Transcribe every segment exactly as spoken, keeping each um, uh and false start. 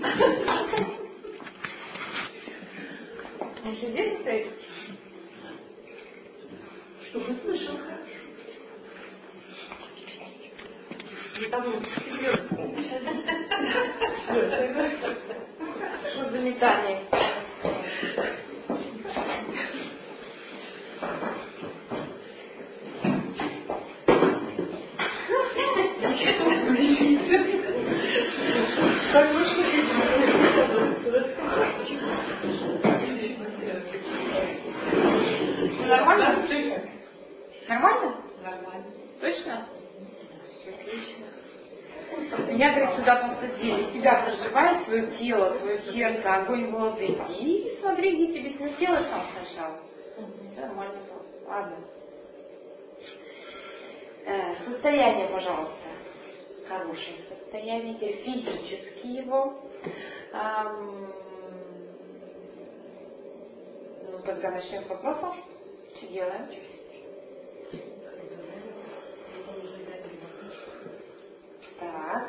Он еще здесь стоит? Чтобы слышал хорошо. И там что за метание? Нормально? Нормально? Нормально. Точно? Отлично. Меня, говорит, сюда посадили. Тебя проживает свое тело, свое сердце, огонь воды. И смотри, где тебе смертело там сначала. Все нормально было. Ладно. Э, состояние, пожалуйста. Хорошее состояние. Теперь физически его. Эм, ну, тогда начнем с вопроса. Что делаем? Так.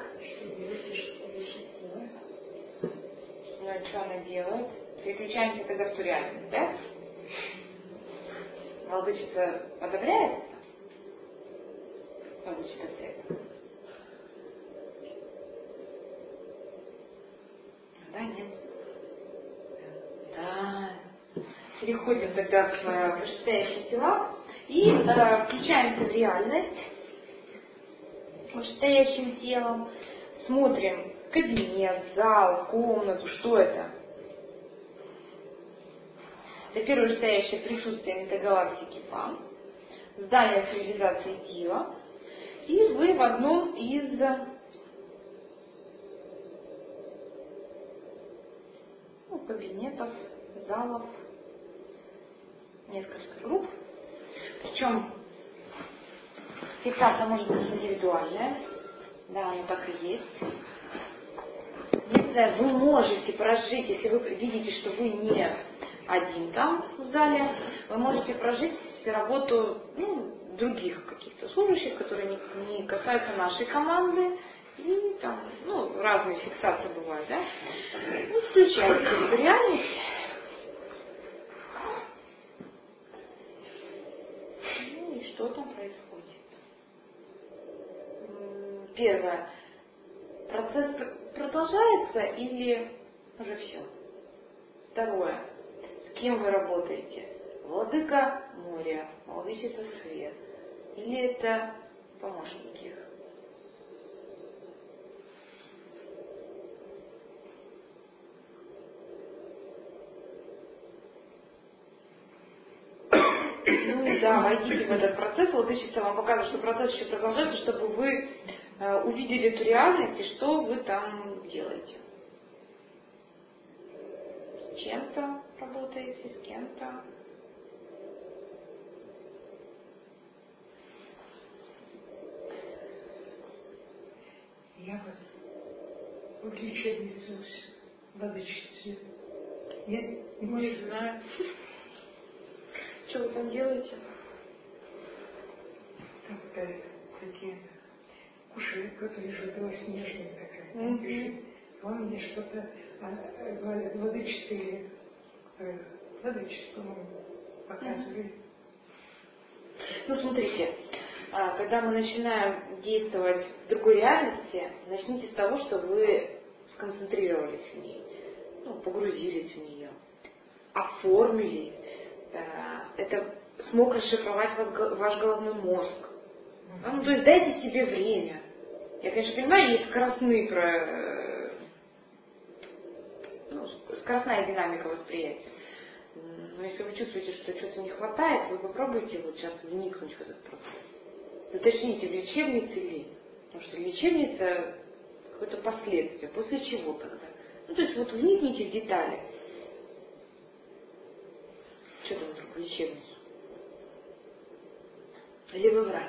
Ну и что она делает? Переключаемся тогда в ту реальность, да? Владычица одобряет это? Владычица света. Да, нет? Да. Переходим тогда в вышестоящие тела и э, включаемся в реальность вышестоящим телом. Смотрим кабинет, зал, комнату, что это? Это первое вышестоящее присутствие метагалактики ПАМ, здание цивилизации Дива, и вы в одном из ну, кабинетов, залов, несколько групп. Причем фиксация может быть индивидуальная, да, оно так и есть. Единственное, вы можете прожить, если вы видите, что вы не один там в зале, вы можете прожить работу ну, других каких-то служащих, которые не, не касаются нашей команды, и там, ну, разные фиксации бывают, да? Ну, включайте эту реальность. Ну и что там происходит? Первое. Процесс продолжается или уже все? Второе. С кем вы работаете? Владыка моря, владычица свет. Или это помощники их? Ну и да, войдите в этот процесс. Владычица вам показывает, что процесс еще продолжается, чтобы вы э, увидели эту реальность и что вы там делаете. С чем-то работаете, с кем-то. Я вот в лечебнице владычицы. Нет, Не, не знаю. Что вы там делаете? Там такие уши, которые же белоснежные такая. Mm-hmm. Он мне что-то а, владычица или э, владычица, по-моему, показывает. Ну, смотрите, когда мы начинаем действовать в другой реальности, начните с того, что вы сконцентрировались в ней, ну, погрузились в нее, оформились. Это смог расшифровать ваш головной мозг. Ну, то есть дайте себе время. Я, конечно, понимаю, есть скоростные про... ну, скоростная динамика восприятия. Но если вы чувствуете, что что-то не хватает, вы попробуйте вот сейчас вникнуть в этот процесс. Уточните, в лечебнице ли. Потому что лечебница какое-то последствие. После чего тогда? Ну, то есть вот вникните в детали. Что там вдруг в лечебницу? Или вы врач?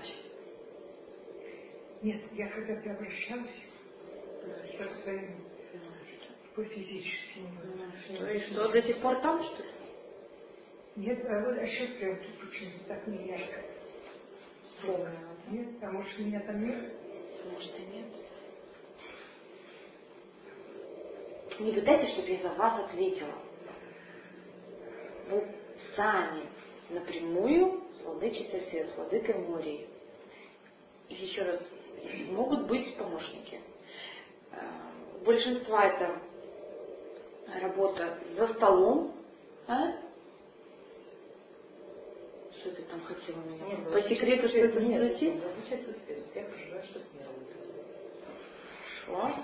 Нет, я когда-то обращалась со своим по физическому. Что, и что, до сих пор там, что ли? Нет, а, вот, а сейчас прям тут почему-то так не ярко. Строго. Нет, а может меня там нет? Может и нет. Не пытайтесь, чтобы я за вас ответила. Вы сами напрямую с владычицей свет, с владыкой Морией. И еще раз, могут быть помощники. У большинства это работа за столом. А? Что ты там хотела меня? Нет, по секрету что-то спросить? Я проживаю, что с ней работать. Хорошо.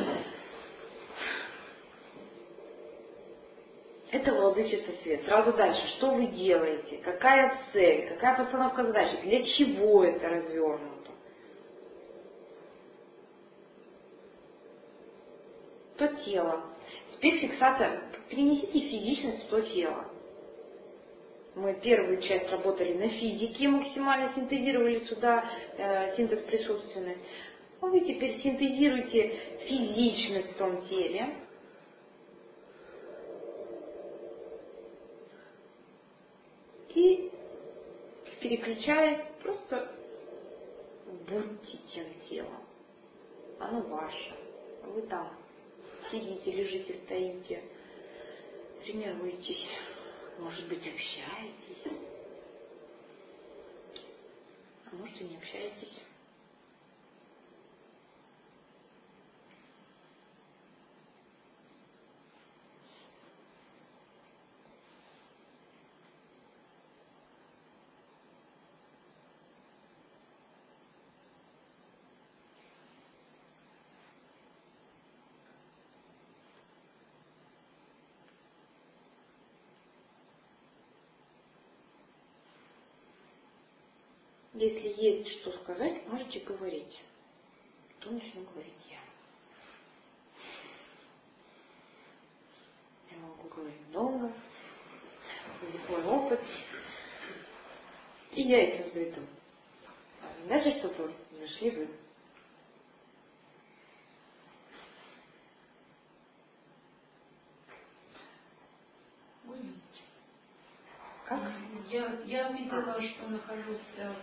Это владычица свет. Сразу дальше. Что вы делаете? Какая цель? Какая постановка задачи? Для чего это развернуто? То тело. Теперь фиксация. Перенесите физичность в то тело. Мы первую часть работали на физике, максимально синтезировали сюда э, синтез присутственность. А вы теперь синтезируете физичность в том теле. И, переключаясь, просто будьте тем телом. Оно ваше. Вы там сидите, лежите, стоите, тренируетесь, может быть, общаетесь, а может и не общаетесь. Если есть что сказать, можете говорить. То начну говорить я. Я могу говорить долго, это мой опыт. И я этим зайду. А дальше, чтобы зашли вы. Как? Я, я видела, а. что нахожусь...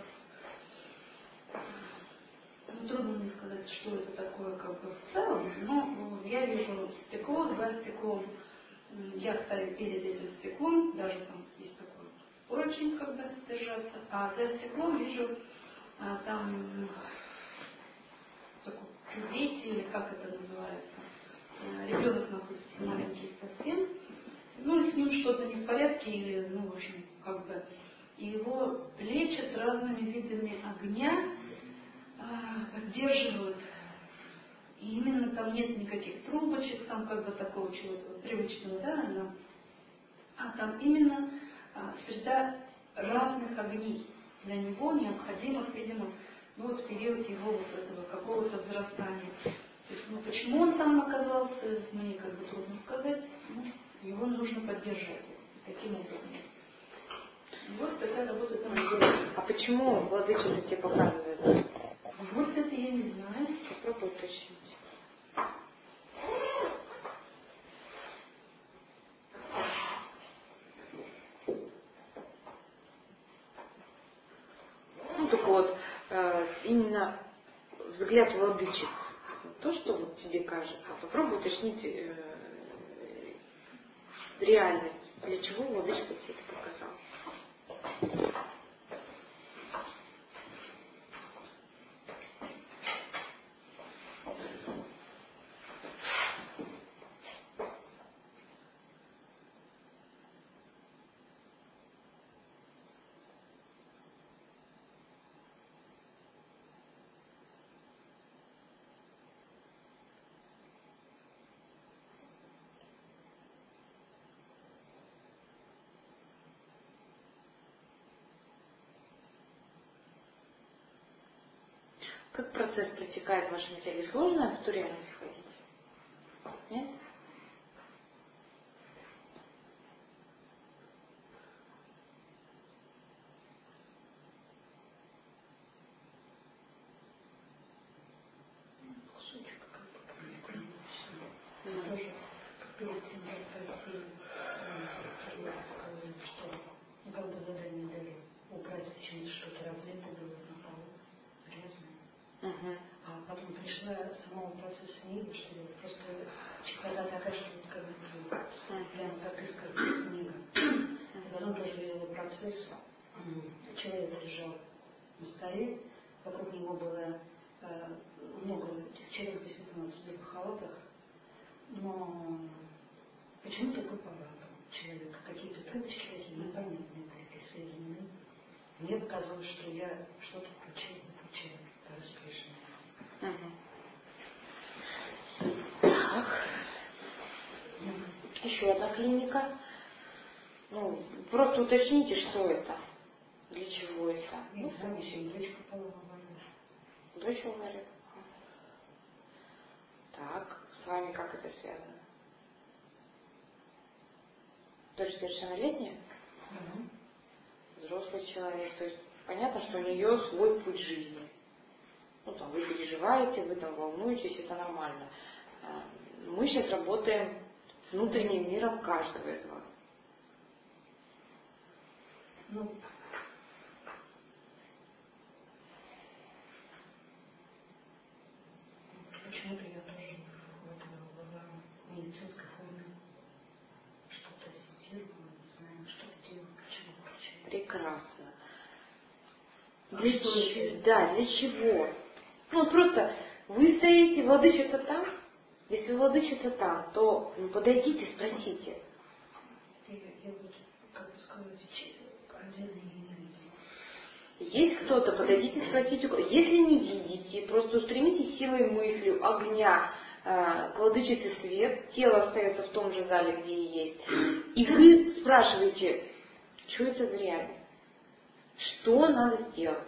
Ну, трудно мне сказать, что это такое как бы в целом, но я вижу стекло, за стеклом. Я стою перед этим стеклом, даже там есть такой поручень, когда держаться, а за стеклом вижу а, там такой дети, или как это называется, ребенок находится маленький совсем, ну и с ним что-то не в порядке, или, ну, в общем, как бы, и его лечат разными видами огня, поддерживают. И именно там нет никаких трубочек, там как бы такого чего-то привычного, да, но, а там именно а, среда разных огней для него необходимых, видимо, ну вот в период его вот этого какого-то взрастания. То есть, ну почему он там оказался, мне как бы трудно сказать, ну, его нужно поддержать таким образом. И вот такая работа там. А почему владычица тебе показывает? Вот это я не знаю. Попробуй уточнить. Ну, так вот, э, именно взгляд владычицы. То, что вот тебе кажется. Попробуй уточнить э, реальность. Для чего владычица тебе это показала. Как процесс протекает в вашем теле? Сложно в ту реальность входить? Нет? Кусочек как бы тоже перед тем, как пройти, я показываю, что ну, как бы задание дали убрать чем-то что-то разлито было на полу, грязное. Угу. А потом пришла самого процесса не видно, что я просто когда ты окажешься никогда не живет. Прямо как искренняя книга. И потом тоже видела процесс. Человек лежал на столе, вокруг него было э, много человек действительно в цветных халатах, но почему такой поворот человека? Какие-то привычки такие непонятные были присоединены. Мне показалось, что я что-то включила, не включила по распоряжению. Так. Еще одна клиника. Ну, просто уточните, что это. Для чего это? Я не знаю, еще и дочь попала в аварию. Дочь в аварию? Так, с вами как это связано? Дочь совершеннолетняя? Угу. Взрослый человек. То есть понятно, что у нее свой путь жизни. Ну, там, вы переживаете, вы там волнуетесь, это нормально. Мы сейчас работаем с внутренним миром каждого из вас. Ну, почему-то я тоже в медицинской форме что-то ассистировала, не знаю, что-то делала, почему включила. Прекрасно. Для чего? Да, для чего? Ну, просто вы стоите, владычица там. Если владычица там, то ну, подойдите, спросите. Я, я вот, как бы сказать, отдельно ее не видела. Есть кто-то, подойдите, спросите. Если не видите, просто устремите силой мыслью огня э, к владычице свет, тело остается в том же зале, где и есть. И вы спрашиваете, что это за реальность? Что надо сделать?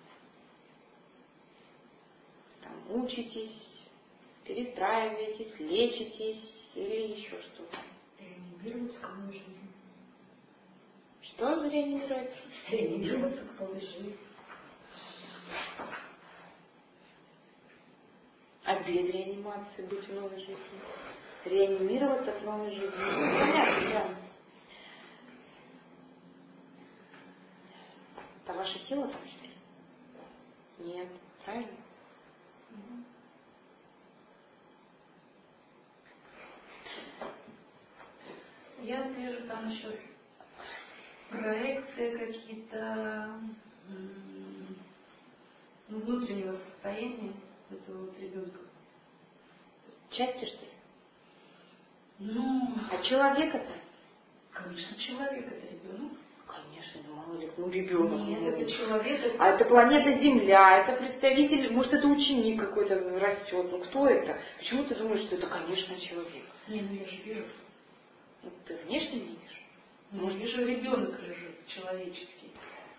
Там, учитесь, перестраиваетесь, лечитесь или еще что-то. Реанимироваться к новой жизни. Что же реанимировать? Реанимироваться к новой жизни. А без реанимации быть в новой жизни? Реанимироваться к новой жизни. Ну, понятно, да. Это ваше тело там, что ли? Нет, правильно? Я вижу там еще проекции какие-то ну, внутреннего состояния этого вот ребенка. Части, что ли? Ну, А человек это? конечно, человек это ребенок. Конечно, ну мало ли, ну ребенок. Нет, ну, это человек. Это... А это планета Земля, это представитель, может это ученик какой-то растет. Ну кто это? Почему ты думаешь, что это, конечно, человек? Не, ну я же вижу. Ну, ты внешне видишь? Ну, может, вижу, ребенок лежит человеческий.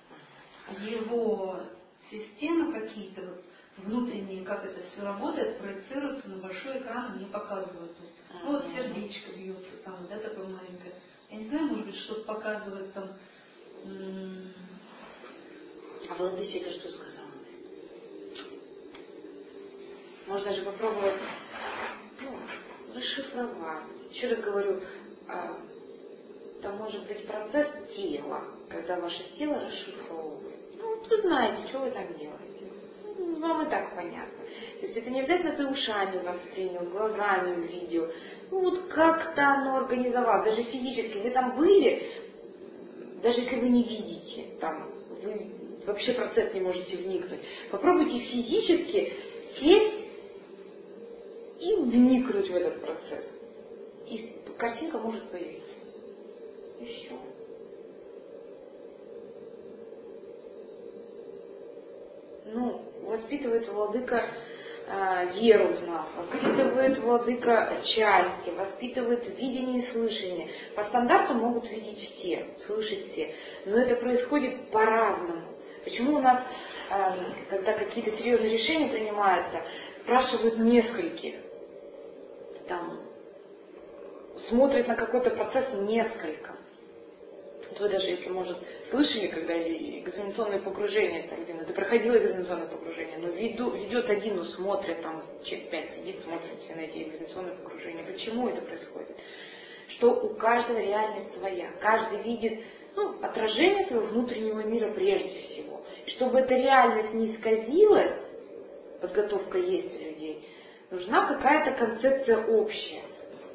Его системы какие-то вот внутренние, как это все работает, проецируются на большой экран, мне показывают. То есть, ну, вот сердечко бьется, там, да, такое маленькое. Я не знаю, может быть, что-то показывает там. М- А владычица что сказала? Можно же попробовать ну, расшифровать. Еще раз говорю, это может быть процесс тела, когда ваше тело расшифровывает. Ну, вот вы знаете, что вы там делаете. Ну, вам и так понятно. То есть это не обязательно ты ушами воспринял, глазами увидел. Ну вот как-то оно организовалось, даже физически. Вы там были, даже если вы не видите, там, вы вообще в процесс не можете вникнуть. Попробуйте физически сесть и вникнуть в этот процесс. И картинка может появиться. И все. Ну, воспитывает владыка э, веру в нас, воспитывает владыка счастье, воспитывает видение и слышание. По стандарту могут видеть все, слышать все, но это происходит по-разному. Почему у нас, э, когда какие-то серьезные решения принимаются, спрашивают нескольких, там, смотрят на какой-то процесс несколько. Вот вы даже, если, может, слышали, когда экзаменационное погружение, там, где ты проходила экзаменационное погружение, но веду, ведет один, но смотрит, там, человек пять сидит, смотрит все на эти экзаменационные погружения. Почему это происходит? Что у каждого реальность своя. Каждый видит ну, отражение своего внутреннего мира прежде всего. И чтобы эта реальность не исказилась, подготовка есть у людей, нужна какая-то концепция общая.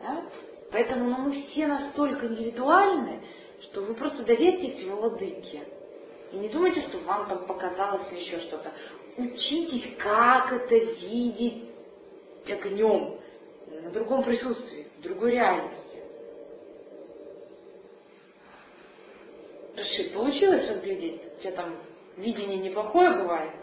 Да? Поэтому ну, мы все настолько индивидуальны, что вы просто доверьтесь владыке. И не думайте, что вам там показалось или еще что-то. Учитесь, как это видеть огнем, на другом присутствии, в другой реальности. Рашид, получилось разглядеть? У тебя там видение неплохое бывает?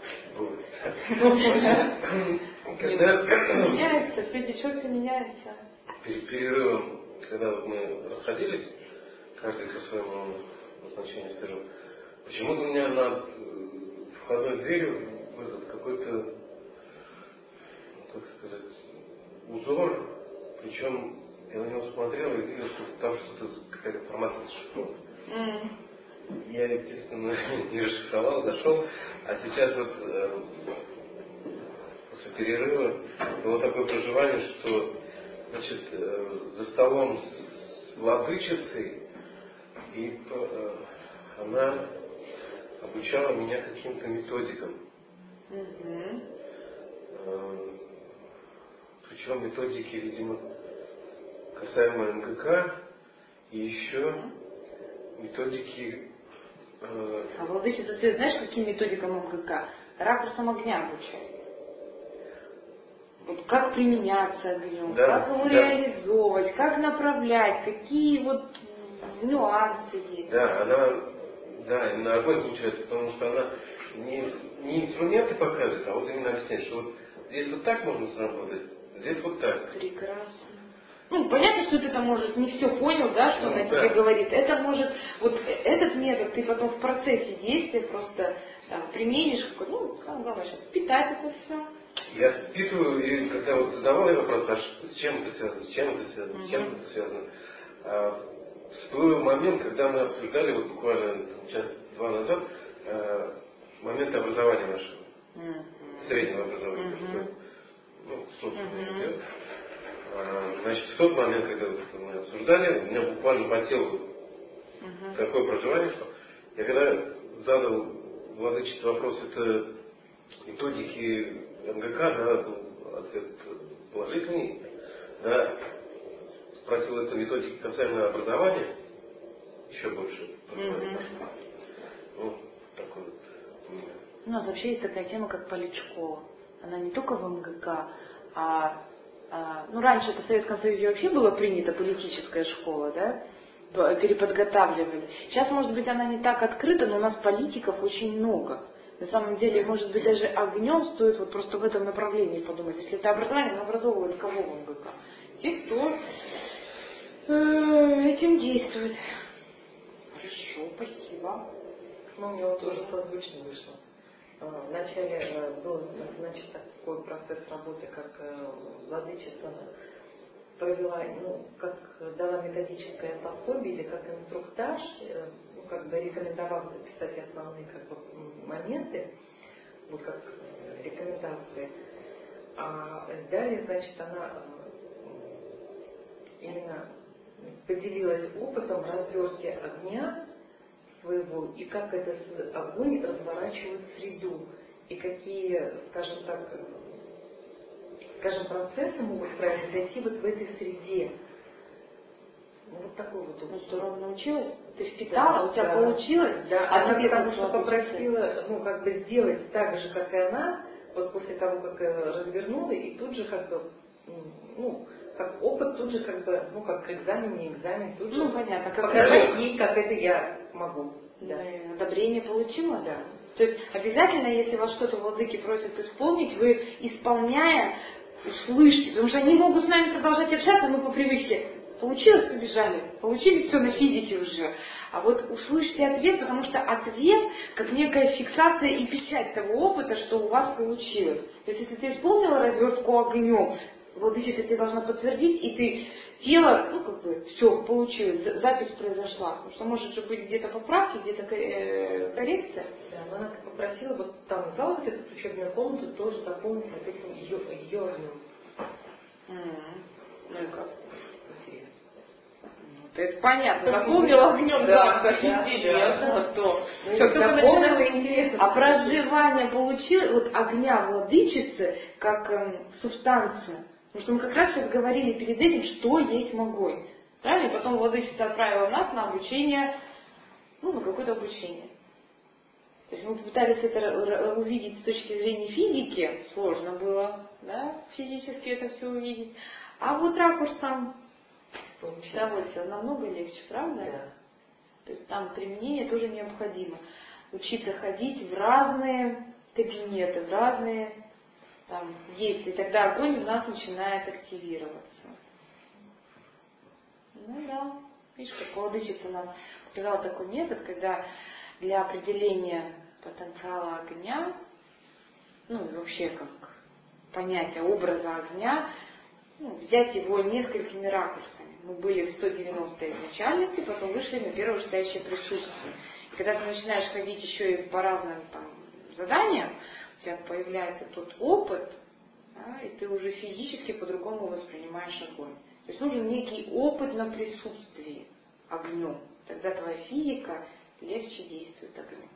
Меняется, все течет и меняется. Перед перерывом, когда вот мы расходились, каждый по своему назначению, скажем, почему-то у меня над входной дверью какой-то, как сказать, узор, причем я на него смотрел и видел, что там что-то, какая-то информация зашифрована. Mm. Я, естественно, не расшифровал, зашел, а сейчас вот э, после перерыва было такое проживание, что значит, э, за столом с владычицей, и э, она обучала меня каким-то методикам. Mm-hmm. Э, причем методики, видимо, касаемо эм гэ ка, и еще методики... Э... А владычица, ты знаешь, каким методикам эм гэ ка? Ракурсом огня обучает. Вот как применяться огнем, да, как его да. реализовывать, как направлять, какие вот нюансы есть. Да, она, да, именно огонь получается, потому что она не, не инструменты показывает, а вот именно объясняет, что вот здесь вот так можно сработать, здесь вот так. Прекрасно. Ну, понятно, что ты там, может, не все понял, да, что ну, она да. тебе говорит. Это может, вот этот метод ты потом в процессе действия просто там, применишь, ну, самое главное сейчас, впитать это все. Я впитываю, и когда вот задавал я вопрос, а с чем это связано, с чем это связано, с чем mm-hmm. это связано, а, всплыл момент, когда мы обсуждали, вот буквально час-два назад, а, момент образования нашего, mm-hmm. среднего образования, mm-hmm. ну, собственно, mm-hmm. а, значит, в тот момент, когда вот это мы обсуждали, у меня буквально по телу mm-hmm. такое проживание, что я когда задал владычице вопрос, это методики эм гэ ка, да, был ответ положительный, да, спросил это методики касаемо образования, еще больше. Mm-hmm. Вот такой вот. У нас вообще есть такая тема, как политшкола. Она не только в эм гэ ка, а, а ну раньше это в Советском Союзе вообще было принято, политическая школа, да, переподготавливали. Сейчас, может быть, она не так открыта, но у нас политиков очень много. На самом деле, может быть, даже огнем стоит вот просто в этом направлении подумать. Если это образование, оно образовывает кого в эм гэ ка? Те, кто э, этим действует. Хорошо, спасибо. Ну, у меня вот тоже созвучно вышло. Вначале был, значит, такой процесс работы, как владычица провела, ну, как дала методическое пособие или как инструктаж, ну, как бы рекомендовала записать основные как бы моменты, вот как рекомендации. А далее, значит, она именно поделилась опытом развертки огня своего и как этот огонь разворачивает среду и какие, скажем так, скажем, процессы могут произойти вот в этой среде. Ну, вот такой вот опыт. Ну, здорово научилась? Ты впитала, да, у тебя да, получилось? Да, а она потому что попросила, ну, как бы сделать так же, как и она, вот после того, как развернула, и тут же как бы, ну, как опыт, тут же как бы, ну, как экзамен, не экзамен, тут же ну, понятно, как показать ей, как это я могу. Да. Одобрение получила? Да. То есть обязательно, если вас что-то владыки просят исполнить, вы, исполняя, услышьте, потому что они могут с нами продолжать общаться, мы по привычке получилось, побежали, получили все на физике уже. А вот услышьте ответ, потому что ответ как некая фиксация и печать того опыта, что у вас получилось. То есть если ты исполнила развертку огнем, владычица тебе должна подтвердить, и ты тело, ну как бы, все, получилось, запись произошла. Потому что может же быть где-то поправки, где-то коррекция. Да, но она попросила вот там зал, вот эту учебную комнату тоже дополнить вот этим ее, ее огнем. Mm-hmm. Ну и как? Это понятно, наполнила огнем, да, да, интересно, то. Как только начинается, а проживание получилось, вот огня владычицы, как э, субстанция, Потому что мы как раз сейчас говорили перед этим, что есть могой. Правильно? И потом владычица отправила нас на обучение, ну, на какое-то обучение. То есть мы попытались это увидеть с точки зрения физики, сложно было, да, физически это все увидеть. А вот ракурсом удовольствие намного легче, правда? Да. То есть там применение тоже необходимо. Учиться ходить в разные кабинеты, в разные там действия. И тогда огонь у нас начинает активироваться. Ну да. Видишь, как владычица нам показала такой метод, когда для определения потенциала огня, ну и вообще как понятие образа огня, ну, взять его несколькими ракурсами. Мы были в сто девяностой изначальности, потом вышли на первое вышестоящее присутствие. И когда ты начинаешь ходить еще и по разным там заданиям, у тебя появляется тот опыт, да, и ты уже физически по-другому воспринимаешь огонь. То есть нужен некий опыт на присутствии огнем. Тогда твоя физика легче действует огнем.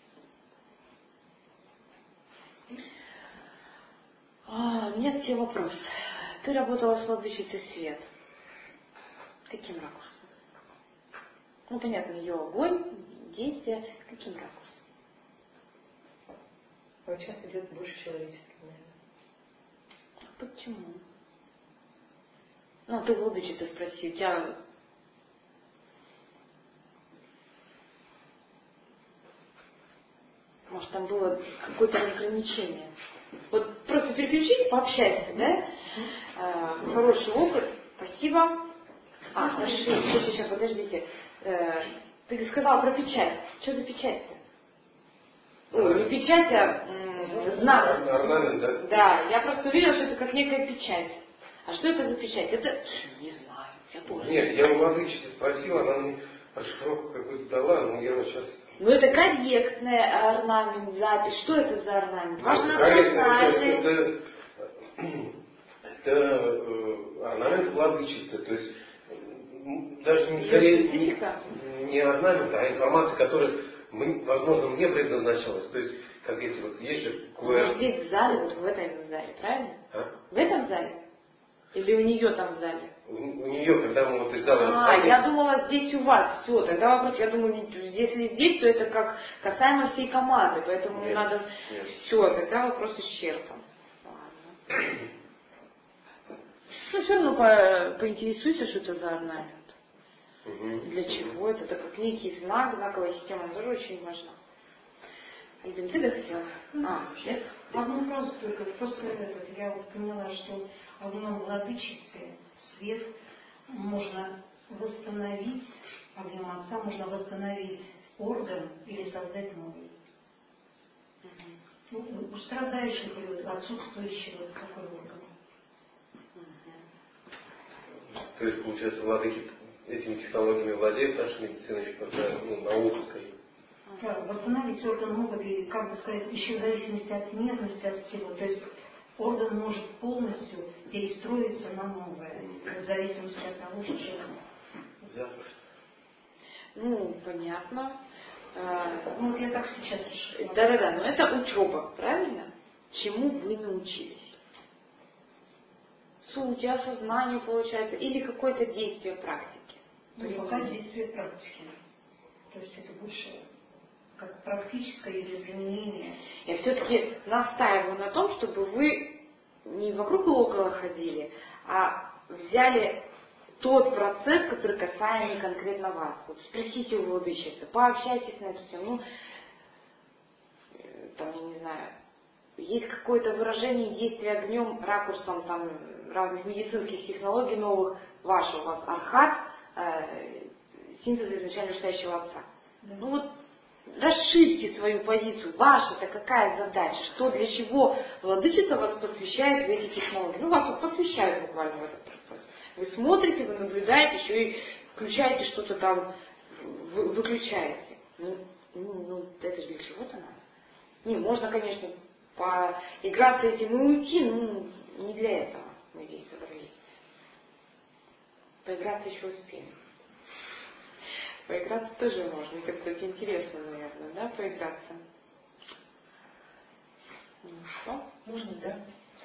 А, у меня к тебе вопрос. Ты работала с владычицей свет. Каким ракурсом? Ну, понятно, ее огонь, действие. Каким ракурсом? Но сейчас идет больше человеческих, наверное. Почему? Ну, ты владычица спроси, у тебя... Может, там было какое-то разграничение? Вот просто переключись, пообщайся, да? А, хороший опыт, спасибо. А, хорошо, сейчас, сейчас, подождите. Э, ты сказала про печать. Что за печать-то? Ой, не печать, а м, знак. Орнамент, да? Да, я просто увидела, что это как некая печать. А что это за печать? Это... Не знаю, я тоже. Нет, я у владычицы спросил, она мне расшифровку какую-то дала, но я вот сейчас... Ну это корректный орнамент, запись. Что это за орнамент? Важно Корректно, национальный. это, это, это э, орнамент владычицы, то есть м, даже не, скорее, не, не орнамент, а информация, которая, мы, возможно, мне предназначалась. То есть, как если вот есть же ку эр. Ну, здесь в зале, вот в этом зале, правильно? А? В этом зале? Или у нее там в зале? У, у нее, когда мы вот из зала А, выходили, я думала, здесь у вас. Все, тогда вопрос, я думаю, если здесь, то это как касаемо всей команды, поэтому нет, надо... Нет. Все, тогда вопрос исчерпан. Ладно. Ну, все равно по, поинтересуйся, что это за орнамент. Угу. Для чего это? Это как некий знак, знаковая система, она тоже очень важна. Альбин, ты бы хотела? А, нет? Одну фразу только. После этого я вот поняла, что огнем владычицы свет можно восстановить, огнем отца можно восстановить орган или создать новый. Угу. Ну, у страдающих или отсутствующего такой орган. То есть, получается, владыки этими технологиями владеют, наша медицина еще пока, ну, наука, скажем. Да, восстановить орган могут, и, как бы сказать, еще в зависимости от нервности, от всего. То есть орган может полностью перестроиться на новое, в зависимости от того, что Запросто. Ну, понятно. Ну, вот я так сейчас решила. Да-да-да, но это учеба, правильно? Чему вы научились? Сути, осознанию, получается, или какое-то действие практики? Ну, пока действие практики. То есть это больше как практическое или применение. Я все-таки настаиваю на том, чтобы вы не вокруг и около ходили, а взяли тот процесс, который касаемый конкретно вас. Вот спросите у владычицы, пообщайтесь на эту тему. Ну, там, я не знаю, есть какое-то выражение действия огнем, ракурсом там, разных медицинских технологий новых, ваше у вас архат, э, синтез изначально вышестоящего отца. Да. Ну вот расширьте свою позицию. Ваша-то какая задача? Что, для чего владычица вас посвящает в эти технологии? Ну, вас вот посвящают буквально в этот процесс. Вы смотрите, вы наблюдаете, еще и включаете что-то там, вы, выключаете. Ну, ну, ну, это же для чего-то надо. Не, можно, конечно, поиграться этим и уйти, но не для этого мы здесь собрались. Поиграться еще успеем. Поиграться тоже можно. Это, кстати, интересно, наверное, да, поиграться. Ну что? Можно, да?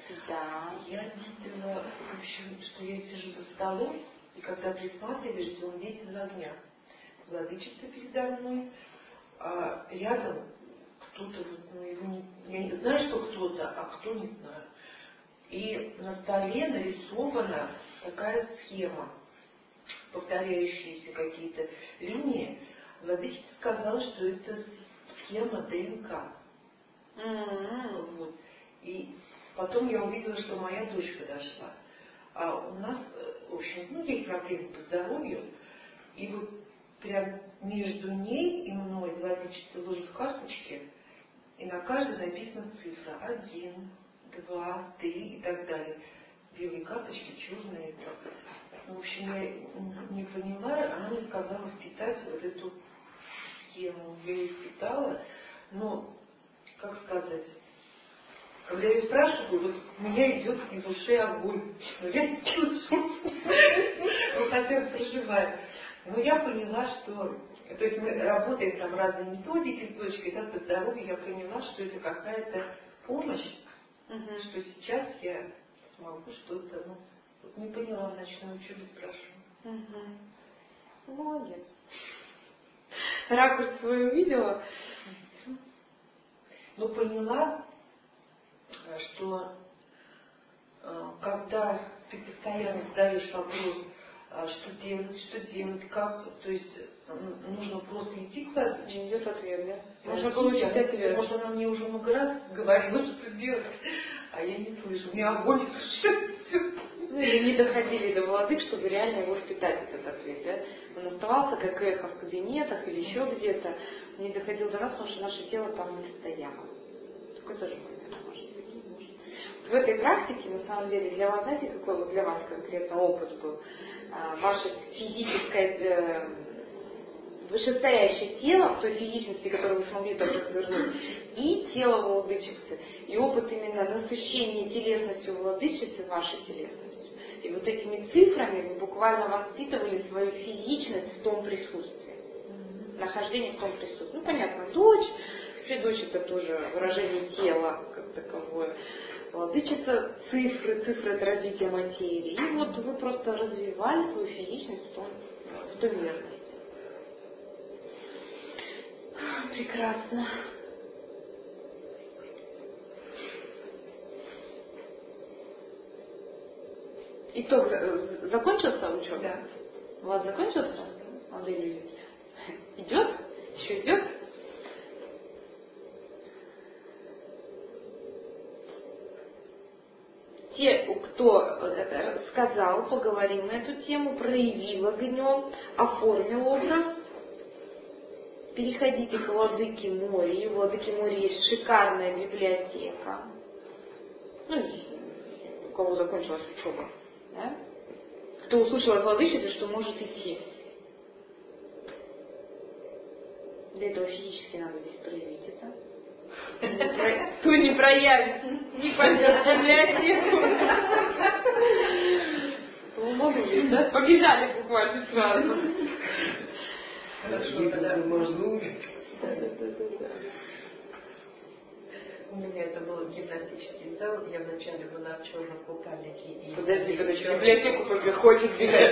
Да. Я видела, в общем, что я сижу за столом, и когда присматриваешься, он весь из огня. Владычица передо мной, а рядом кто-то, вот, ну, его не, я не знаю, что кто-то, а кто не знаю. И на столе нарисована такая схема, повторяющиеся какие-то линии. Владычица сказала, что это схема ДНК. Mm-hmm. Вот. И потом я увидела, что моя дочь подошла. А у нас, в общем, ну, есть проблемы по здоровью. И вот прям между ней и мной владычица ложит карточки, и на каждой написана цифра один, два, три и так далее. Белые карточки, черные. В общем, я не поняла, она мне сказала впитать вот эту схему. Я ее впитала, но, как сказать, когда я спрашиваю, вот у меня идет из ушей огонь, но я не слышу, вот хотя бы проживаю. Но я поняла, что, то есть мы работаем там разные методики с дочкой, да, по здоровью, я поняла, что это какая-то помощь, uh-huh. что сейчас я смогу что-то, ну, вот не поняла в ночной учебе, спрашиваю. Uh-huh. Молодец. Ракурс свой увидела? Но поняла, что когда ты постоянно задаешь вопрос, что делать, что делать, как, то есть нужно просто идти куда-то. Не идет ответ, да? Можно получить ответ. Может, она мне уже много раз говорила, что делать, а я не слышу. У меня огонь совершенно. Ну или не доходили до владык, чтобы реально его впитать, этот ответ, да? Он оставался как эхо в кабинетах или еще где-то, не доходил до нас, потому что наше тело там не стояло. Такой тоже момент может быть. В этой практике, на самом деле, для вас, знаете, какой вот для вас конкретно опыт был? Ваше физическое, вышестоящее тело в той физичности, которую вы смогли так развернуть, и тело владычицы, и опыт именно насыщения телесностью владычицы вашей телесностью. И вот этими цифрами вы буквально воспитывали свою физичность в том присутствии, нахождение в том присутствии. Ну, понятно, дочь, вообще дочь это тоже выражение тела как таковое. Владычица цифры, цифры это развитие материи. И вот вы просто развивали свою физичность в том, в той мерности. Прекрасно. Итог закончился учеба? Да. У вас закончился? Молодые люди. Идет? Еще идет? Те, кто сказал, поговорил на эту тему, проявил огнем, оформил образ, переходите к Владыке Мории. У Владыки Мории есть шикарная библиотека. Ну, у кого закончилась учеба, да? Кто услышал от владычицы, что может идти. Для этого физически надо здесь проявить это. Кто не проявит, не пойдет в библиотеку. Могу ведь, да? Побежали буквально сразу. Хорошо, когда можно увидеть. У меня это был гимнастический зал, я вначале была в черном купальнике. И подожди, подожди, в библиотеку хочет бежать.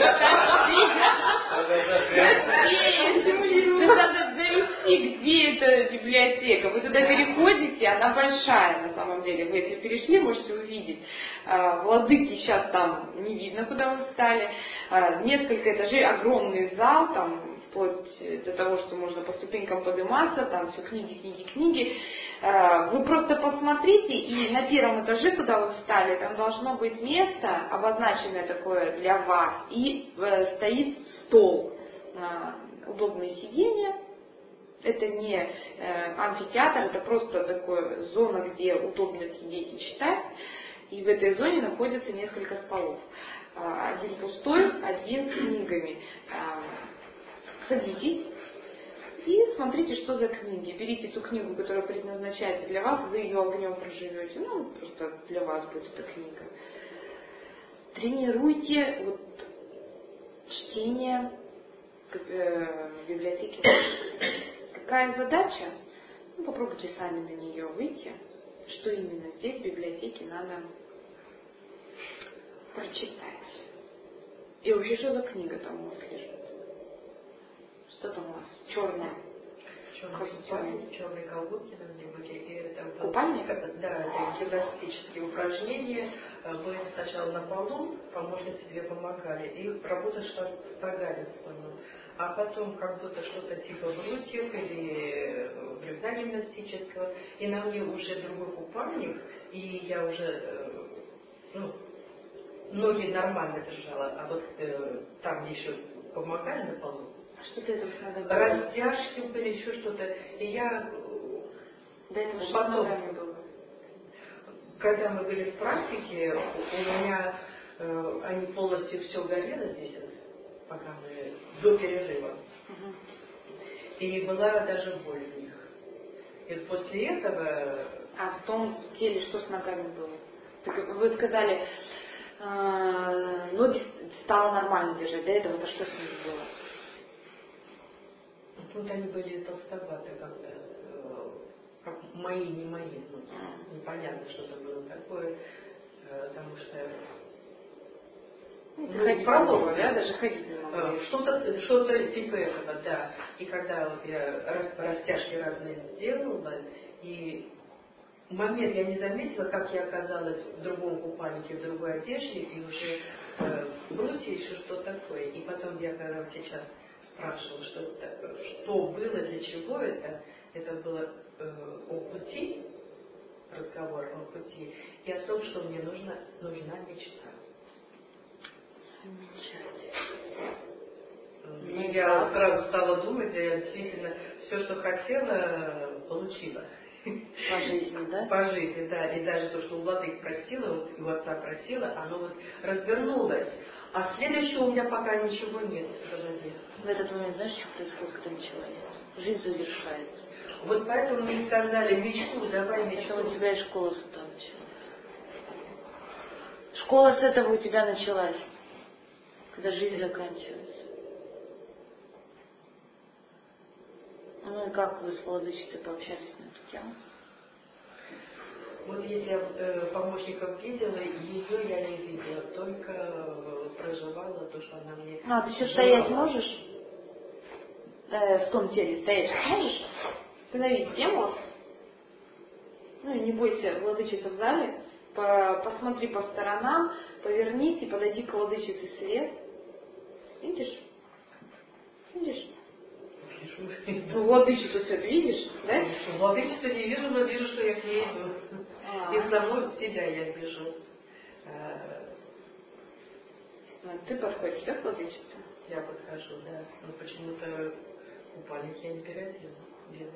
Надо завести, где эта библиотека. Вы туда переходите, она большая на самом деле. Вы если перешли, можете увидеть. Владыки сейчас там не видно, куда вы встали. Несколько этажей, огромный зал, там вплоть до того, что можно по ступенькам подниматься, там все книги, книги, книги. Вы просто посмотрите, и на первом этаже, куда вы встали, там должно быть место, обозначенное такое для вас, и стоит стол, удобные сиденья. Это не амфитеатр, это просто такая зона, где удобно сидеть и читать. И в этой зоне находится несколько столов. Один пустой, один с книгами. Садитесь и смотрите, что за книги. Берите ту книгу, которая предназначается для вас, вы ее огнем проживете. Ну, просто для вас будет эта книга. Тренируйте вот, чтение в библиотеке. Какая задача? Ну, попробуйте сами на нее выйти. Что именно здесь в библиотеке надо прочитать. И вообще, что за книга там у вас лежит? Что там у вас? Черная. Черный купальник, черные колготки на мне были. И это было, Купальник? Да, это гимнастические упражнения. Были сначала на полу, помощницы тебе помогали. И работа шла с таганецом. А потом как будто что-то типа брусьев или бревна гимнастического. И на мне уже другой купальник. И я уже, ну, ноги нормально держала. А вот э, там еще помогали на полу. Что ты этого с ногами? Растяжки были, еще что-то. И я до этого что потом, с ногами было? Когда мы были в практике, у меня э, они полностью все горело здесь, пока мы до перерыва. Угу. И была даже боль в них. И после этого... А в том теле что с ногами было? Так вы сказали, э, ноги стало нормально держать. До этого-то что с ними было? Вот они были толстоваты как-то, э, как мои, не мои. Ну, непонятно, что это было такое, э, потому что... Ну, ну, пробовала, да? Даже ходить не могла. Что-то, что-то типа этого, да. И когда вот я рас, растяжки разные сделала, и в момент я не заметила, как я оказалась в другом купальнике, в другой одежде, и уже э, в брусе еще что такое. И потом я, когда вот сейчас спрашивала, что, это, что было, для чего это, это было э, о пути, разговор о пути, и о том, что мне нужна, нужна мечта. И я сразу стала думать, я действительно все, что хотела, получила. По жизни, да? По жизни, да. И даже то, что у Владыки просила, вот, и у отца просила, оно вот развернулось. А следующего у меня пока ничего нет в голове. В этот момент знаешь, что происходит, когда начала? Жизнь завершается. Вот поэтому мне сказали, мечту, давай мечту. Это у тебя и школа с этого началась. Школа с этого у тебя началась, когда жизнь заканчивается. Ну и как вы с владычицей пообщались на эту тему? Вот если я э, помощников видела, ее я не видела, только э, проживала то, что она мне... А, ты сейчас стоять можешь? Э, в том теле стоять можешь? Остановить тему. Ну и не бойся, владычица в зале. По, посмотри по сторонам, повернись и подойди к владычице свет. Видишь? Видишь? Ну, владычицу свет видишь, да? Владычицу не вижу, но вижу, что я к ней иду. А. И самой себя я вижу. Ну, ты подходишь, да, к владычице? Я подхожу, да. Но почему-то купальник я не переодела. Белый.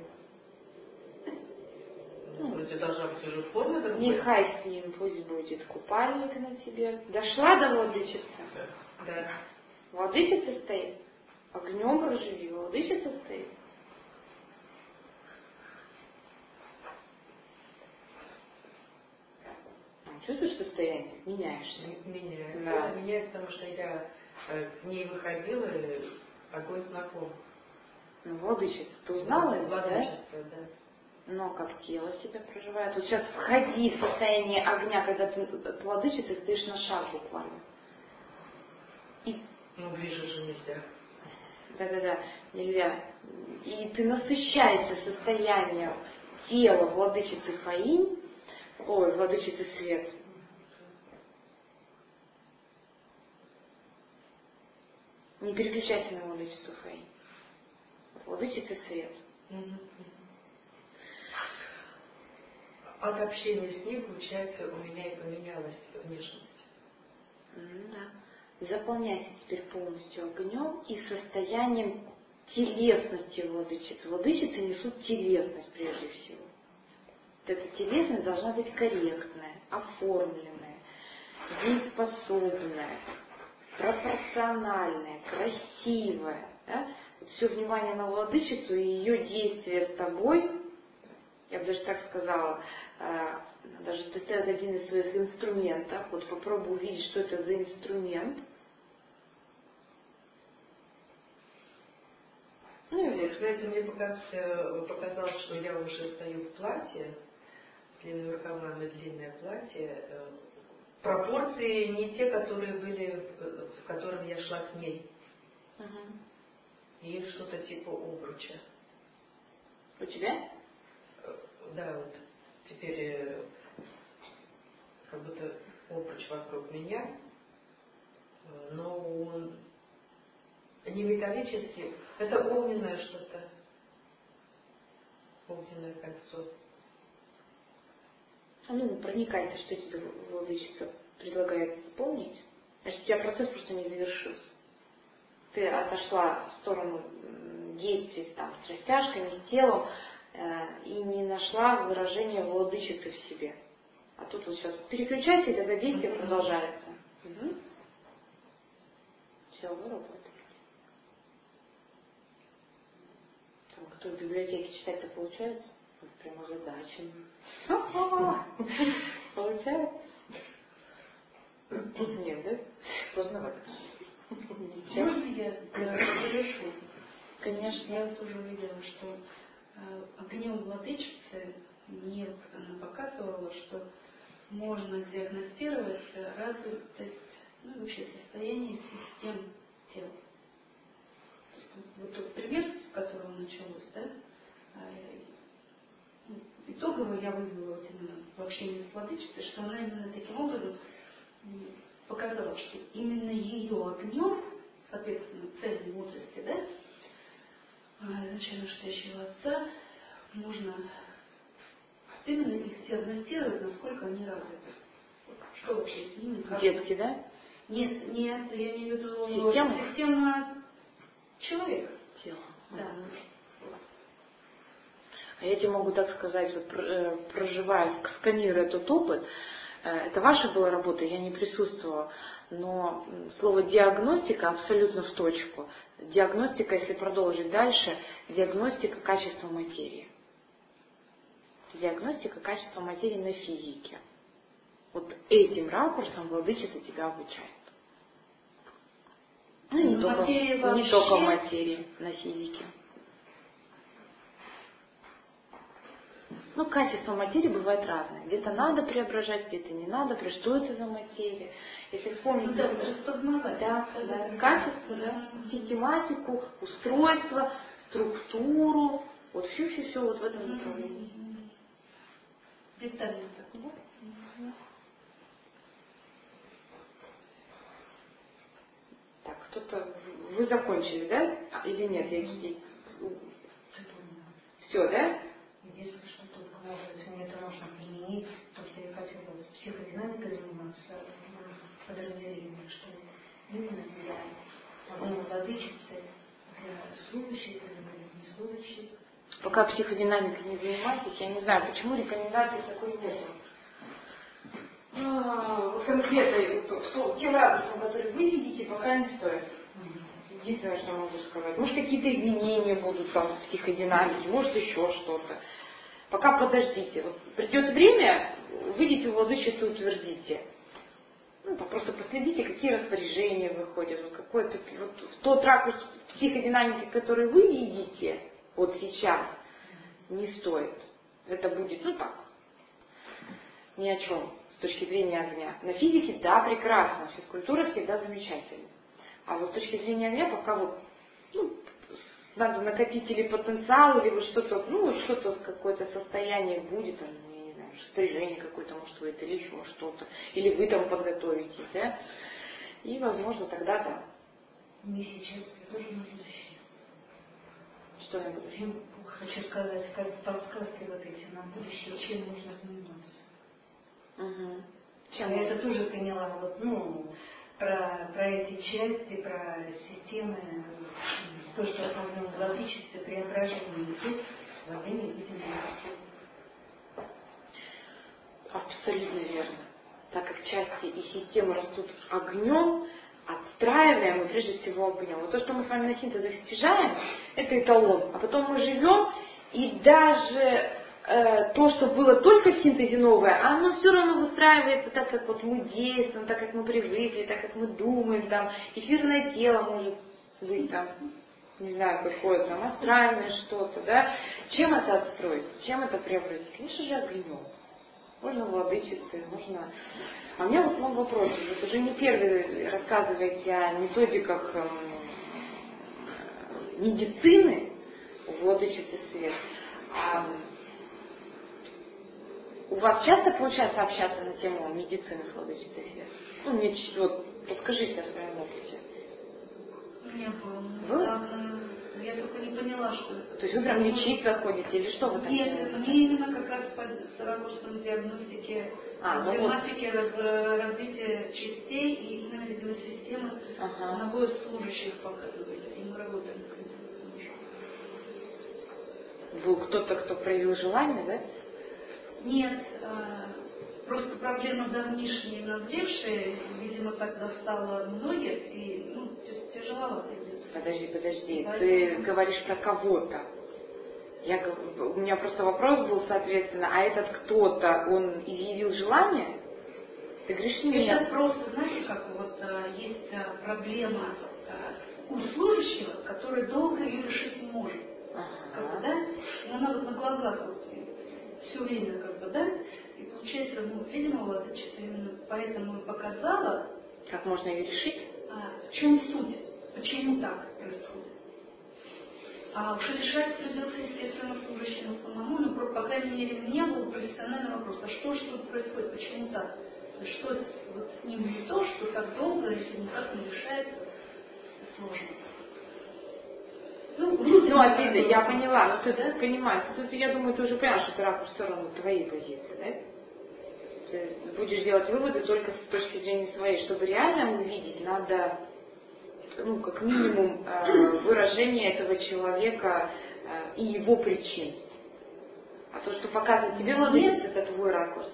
Ну, вроде должна быть уже форма другая. Нехай с ним, пусть будет купальник на тебе. Дошла до владычицы? Да. Владычица стоит. Огнем проживи, владычица стоит. Чувствуешь состояние? Меняешься. Меняется. Да. Меняется, потому что я э, к ней выходила, и огонь знаком. Ну, владычица, ты узнала его, да? Владычица, да. Но как тело себя проживает. Вот сейчас входи в состояние огня, когда ты от владычицы стоишь на шаг буквально. И... Ну, ближе же нельзя. Да-да-да, нельзя. И ты насыщаешься состоянием тела владычицы Фаинь, ой, владычицы Свет. Не переключайся на владычицу Фаинь. Владычица Свет. От общения с ним, получается, у меня и поменялась внешность. Mm, да. Заполняйся теперь полностью огнем и состоянием телесности владычицы. Владычицы несут телесность прежде всего. Вот эта телесность должна быть корректная, оформленная, дееспособная, пропорциональная, красивая. Да? Вот все внимание на владычицу и ее действия с тобой, я бы даже так сказала, даже достает один из своих инструментов. Вот попробуй увидеть, что это за инструмент. Ну и вот, знаете, мне показалось, показалось, что я уже стою в платье, с длинными рукавами, длинное платье, пропорции не те, которые были, с которыми я шла к ней. Угу. И что-то типа обруча. У тебя? Да, вот теперь как будто обруч вокруг меня, но он не металлический, это огненное что-то, огненное кольцо. А ну, проникайся, что тебе владычица предлагает исполнить. Значит, у тебя процесс просто не завершился. Ты отошла в сторону действий там, с растяжками, с телом, э, и не нашла выражения владычицы в себе. А тут вот сейчас переключайся, и тогда действие mm-hmm. продолжается. Угу. Все, вы работаете. Там, кто в библиотеке читать-то получается? Вот прямо задача. Получается? Нет, да? Поздновато. Можно я завершу? Конечно. Я тоже увидела, что огнем владычицы мне она показывала, что можно диагностировать развитость, ну, вообще состояние систем тела. То есть, вот тот пример, с которого началось, да, итогово я вывела вот именно в общении с владычицей, что она именно таким образом показала, что именно ее огнем, соответственно, цельной мудрости, да, изначально настоящего отца, можно именно их диагностировать, насколько они развиты. Что вообще с ними? Детки, да? Нет, нет, я имею в виду система, система человека. Тело. Да. А я тебе могу так сказать, вот, проживая, сканируя этот опыт, это ваша была работа, я не присутствовала, но слово диагностика абсолютно в точку. Диагностика, если продолжить дальше, диагностика качества материи. Диагностика качества материи на физике. Вот этим ракурсом владычица тебя обучает. Ну, не, только, не только в материи, на физике. Ну, качество материи бывает разное. Где-то надо преображать, где-то не надо. Что это за материя? Если вспомнить... Ну, да, распознавать. Да, да, качество, да, систематику, устройство, структуру. Вот все-все-все вот в этом направлении. Детально так. Да? Так, кто-то... Вы закончили, да? Или нет? Я... Все, да? Если что-то может, мне это можно применить, то, что я хотела с психодинамикой заниматься в подразделении, что именно для одной владычицы, для служащих или для неслужащих. Пока психодинамикой не занимаетесь, я не знаю, почему рекомендаций такой нет. Вот конкретно в тем радостям, которые вы видите, пока не стоит. Единственное, что могу сказать. Может, какие-то изменения будут там в психодинамике, может, еще что-то. Пока подождите. Вот придет время, выйдите в владычицу, утвердите. Ну, там просто последите, какие распоряжения выходят. Вот какой-то вот в тот ракурс психодинамики, который вы видите вот сейчас, не стоит. Это будет, ну так, ни о чем с точки зрения огня. На физике, да, прекрасно, физкультура всегда замечательна. А вот с точки зрения огня пока вот, ну, надо накопить или потенциал, или вот что-то, ну, вот что-то, какое-то состояние будет, там, я не знаю, распоряжение какое-то может выйти, или еще что-то, или вы там подготовитесь, да, и, возможно, тогда там. Не сейчас, я тоже на будущее. Что на будущее? Ну, хочу сказать, как подсказки вот эти на будущее, чем нужно заниматься. Угу. Чем я это тоже поняла, вот, ну, про, про эти части, про системы, то, что основное владычество, преображение идет во время видимости. Абсолютно верно. Так как части и системы растут огнем, отстраиваем мы прежде всего огнем. Вот то, что мы с вами на синтезах стяжаем, это эталон. А потом мы живем, и даже э, то, что было только в синтезе новое, оно все равно выстраивается так, как вот мы действуем, так, как мы привыкли, так, как мы думаем. Там, эфирное тело может быть там, не знаю, какое там, астральное что-то, да. Чем это отстроить? Чем это преобразить? Конечно же, огнем. можно владычицы, можно... А у меня в основном вопрос. Вы уже не первый рассказываете о методиках медицины у владычицы свет. А у вас часто получается общаться на тему медицины с владычицей свет? Ну, мне вот расскажите о своем опыте. Не было. Вы? Там, я только не поняла, что это. То есть вы прям лечиться ходите или что вы там Нет, делаете? мне именно как раз по сорокосной диагностике, а, ну диагностике вот. раз, развития частей и именно видимо системы ага. одного из служащих показывали. И мы работаем с этим. Был кто-то, кто проявил желание, да? Нет, а, просто проблема давнишняя назревшая, видимо, так достала многих, и ну, тяжеловато идет. Подожди, подожди, Поэтому... ты говоришь про кого-то. Я, у меня просто вопрос был, соответственно, а этот кто-то, он изъявил желание? Ты говоришь, нет. Это просто, знаете, как вот а, есть а, проблема а, у служащего, который долго ее решить не может. Ага. Как бы, да? И она вот на глазах вот, все время, как бы, да? И получается, ну, видимо, вот это именно поэтому и показала. Как можно ее решить? А, в чем суть? Почему так происходит? А уж решать придется, естественно, служащему самому, но, по крайней мере, мне был профессиональный вопрос, а что же тут происходит, почему так? Что с, вот, с ним не то, что так долго, если никак не решается, сложно. Ну, ну обида, я поняла, но ты да? понимаешь, тут, я думаю, ты уже поняла, что это ракурс все равно твоей позиции, да? Ты будешь делать выводы только с точки зрения своей, чтобы реально увидеть, надо, ну, как минимум, выражение этого человека и его причин. А то, что показывает тебе владелец, это твой ракурс.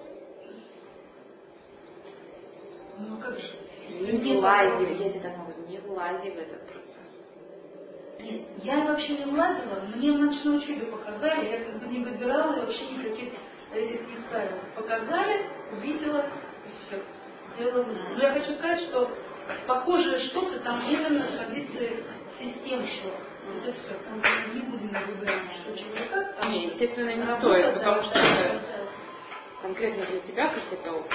Ну как же? Не влази, я тебе так говорю, не влази в этот процесс. Нет, я вообще не влазила, мне в ночной учебе показали, я как бы не выбирала и вообще никаких этих не ставила. Показали, увидела и все. Делала. Но я хочу сказать, что похожее что-то там именно с позиции систем шло. Это все. Там не будем выбирать, что чего как. А не, естественно, не работа, стоит, потому да, что это конкретно для тебя какой-то опыт.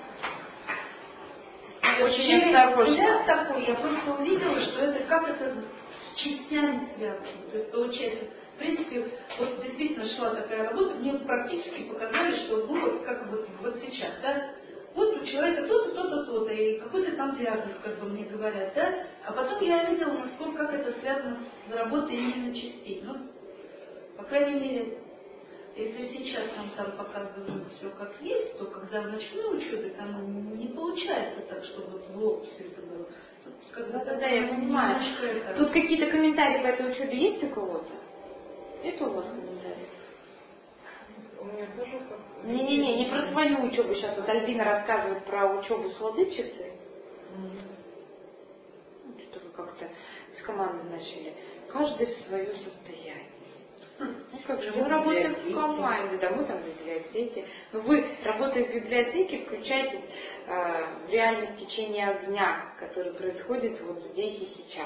Очень осторожно. Такой, я просто увидела, что это как это с частями связано. То есть получается, в принципе, вот действительно шла такая работа, мне практически показали, что ну вот как вот, вот сейчас, да, вот у человека то-то, то-то, то-то, и какой-то там диагноз, как бы мне говорят, да, а потом я видела, насколько как это связано с работой именно частей. Ну, по крайней мере, если сейчас нам там показывают все как есть, то когда в ночной учебе там не получается так, чтобы в лоб все это было. Когда да, да, я понимаю. Это... Тут какие-то комментарии по этой учебе есть у кого-то? Это у вас комментарии? У меня тоже как... Не-не-не, не про свою учебу. Сейчас вот Альбина рассказывает про учебу с владычицей. Mm. Ну, что-то вы как-то с командой начали. Каждый в свое состояние. Ну как же, мы работаем в команде, да, мы там в библиотеке. Но вы, работая в библиотеке, включаетесь э, в реальное течение огня, которое происходит вот здесь и сейчас.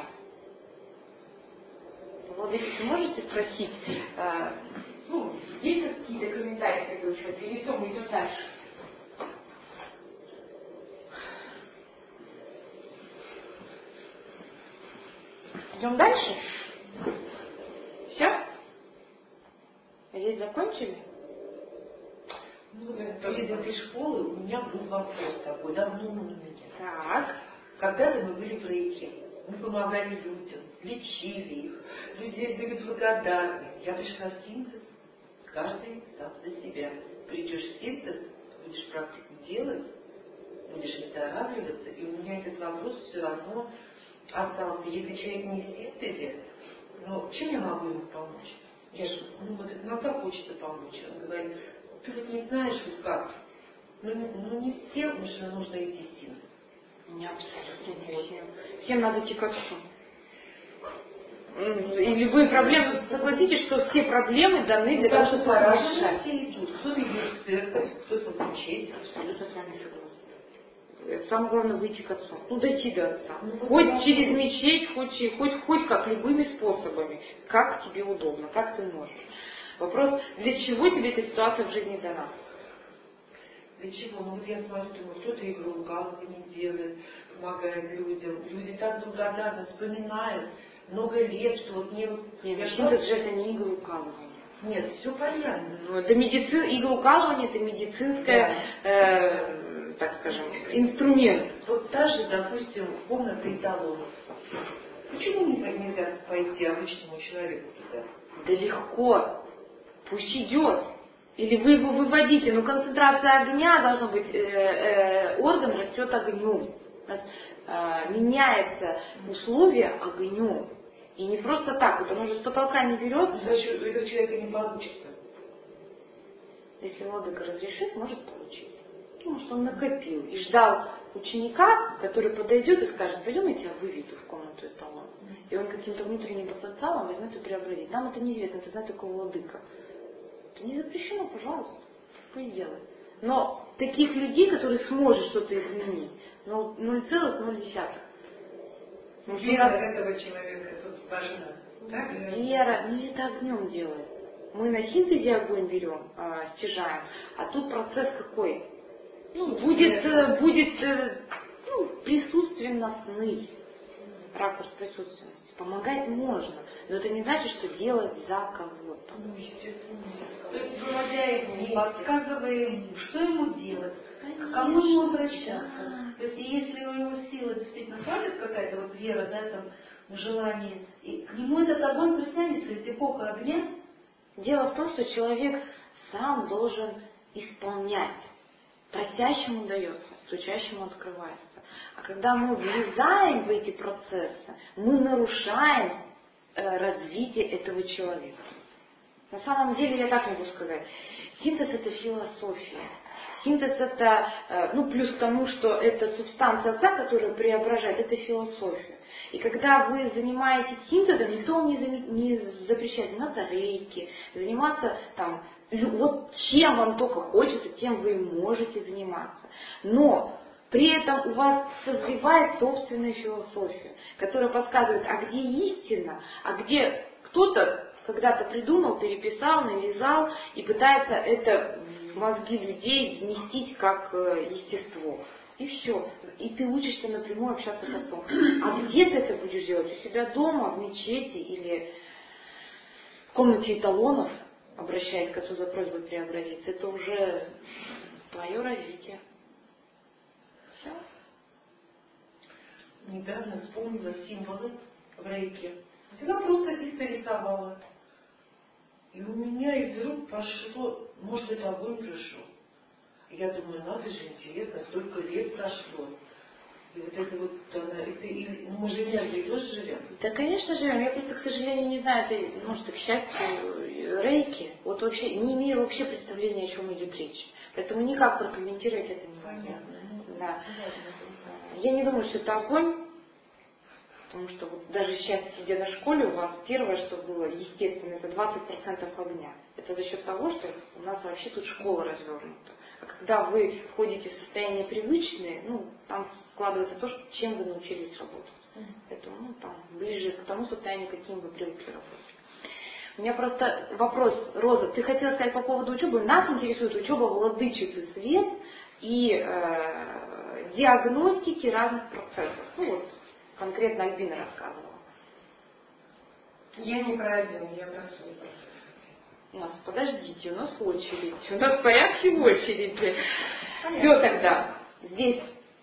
Владычица, можете спросить, э, ну, есть какие-то комментарии к этой учебе, или все, мы идем дальше? Идем дальше? Все? Здесь закончили? Ну, перед этой школой у меня был вопрос такой, давно у меня. Так. Когда-то мы были в Рейке, мы помогали людям, лечили их, люди были благодарны. Я пришла в синтез, каждый сам за себя. Придешь в синтез, будешь практику делать, будешь выздоравливаться, и у меня этот вопрос все равно остался. Если человек не в синтезе, ну, чем я могу ему помочь? Я же, ну вот иногда хочется помочь. Он говорит, ты вот не знаешь, вот как. Ну, ну не всем уже нужно идти в синтез. Не абсолютно не всем. Всем надо идти к отцу. И любые проблемы, согласитесь, что все проблемы даны для того, чтобы решать. Кто-то идет в церковь, кто-то в мечеть. Абсолютно с вами согласна. Самое главное выйти к отцу. Ну, дойти до отца. Ну, хоть через мечеть, хоть, хоть, хоть как, любыми способами. Как тебе удобно, как ты можешь. Вопрос, для чего тебе эта ситуация в жизни дана? Для чего? Ну вот я смотрю, думаю, кто-то иглоукалывание делает, помогает людям. Люди так благодарны, вспоминают много лет, что вот мне... Нет, я синтез же это не иглоукалывание. Нет, все понятно. Ну, это медици... иглоукалывание, это медицинское, да. э, так скажем, инструмент. Вот та же, допустим, комната эталонов. Почему нельзя пойти обычному человеку туда? Да легко. Пусть идет. Или вы его выводите, но концентрация огня должна быть, э, э, орган растет огнем. У нас э, меняется условие огнем. И не просто так, вот оно же с потолка не берется. Значит, у этого человека не получится. Если владыка разрешит, может получиться. Потому что он накопил и ждал ученика, который подойдет и скажет: пойдем, я тебя выведу в комнату эталон. И он каким-то внутренним потенциалом возьмет и преобразит. Нам это неизвестно, это знает только владыка. Это не запрещено, пожалуйста, пусть делает. Но таких людей, которые сможет что-то изменить, ну, ноль целых ноль десятых. Вера этого человека тут важна. Так? Вера не это огнем делает. Мы на синтезе огонь берем, а, стяжаем, а тут процесс какой? Ну, будет, э, будет э, ну, присутственностный ракурс присутственности. Помогать можно, но это не значит, что делать за кого-то. Ну, естественно. То есть, выводя его, подсказываем, что ему делать, к кому ему обращаться. То есть, если у него силы действительно хватит какая-то вот вера, да, там, желание, и к нему этот огонь притянется, ведь эпоха огня. Дело в том, что человек сам должен исполнять. Просящему дается, стучащему открывается. А когда мы влезаем в эти процессы, мы нарушаем э, развитие этого человека. На самом деле, я так могу сказать, синтез это философия. Синтез это, э, ну плюс к тому, что это субстанция отца, которая преображает, это философия. И когда вы занимаетесь синтезом, никто вам не, зам... не запрещает заниматься рейки, заниматься там, вот чем вам только хочется, тем вы можете заниматься. Но при этом у вас созревает собственная философия, которая подсказывает, а где истина, а где кто-то когда-то придумал, переписал, навязал и пытается это в мозги людей вместить как естество. И все. И ты учишься напрямую общаться с отцом. А где ты это будешь делать? У себя дома, в мечети или в комнате эталонов, обращаясь к отцу за просьбой преобразиться, это уже твое развитие. Все. Недавно вспомнила символы в рейке. Всегда просто их нарисовала. И у меня из рук пошло, может, это огонь пришел. Я думаю, надо же, интересно, столько лет прошло. И вот это вот, она, это, и, мы же энергией тоже живем. Да, конечно, живем. Я просто, к сожалению, не знаю, это, может, к счастью, рейки. Вот вообще, не имею вообще представления, о чем идет речь. Поэтому никак прокомментировать это не могу. Да. Я не думаю, что это огонь. Потому что вот даже сейчас, сидя на школе, у вас первое, что было, естественно, это двадцать процентов огня. Это за счет того, что у нас вообще тут школа развернута. А когда вы входите в состояние привычное, ну, там складывается то, чем вы научились работать. Поэтому, ну, там, ближе к тому состоянию, каким вы привыкли работать. У меня просто вопрос, Роза, ты хотела сказать по поводу учебы? Нас интересует учеба владычицы свет и э, диагностики разных процессов. Ну вот, конкретно Альбина рассказывала. Я не про один, я про свой процесс. У нас, подождите, у нас очередь. У нас в порядке в очереди. Все тогда. Здесь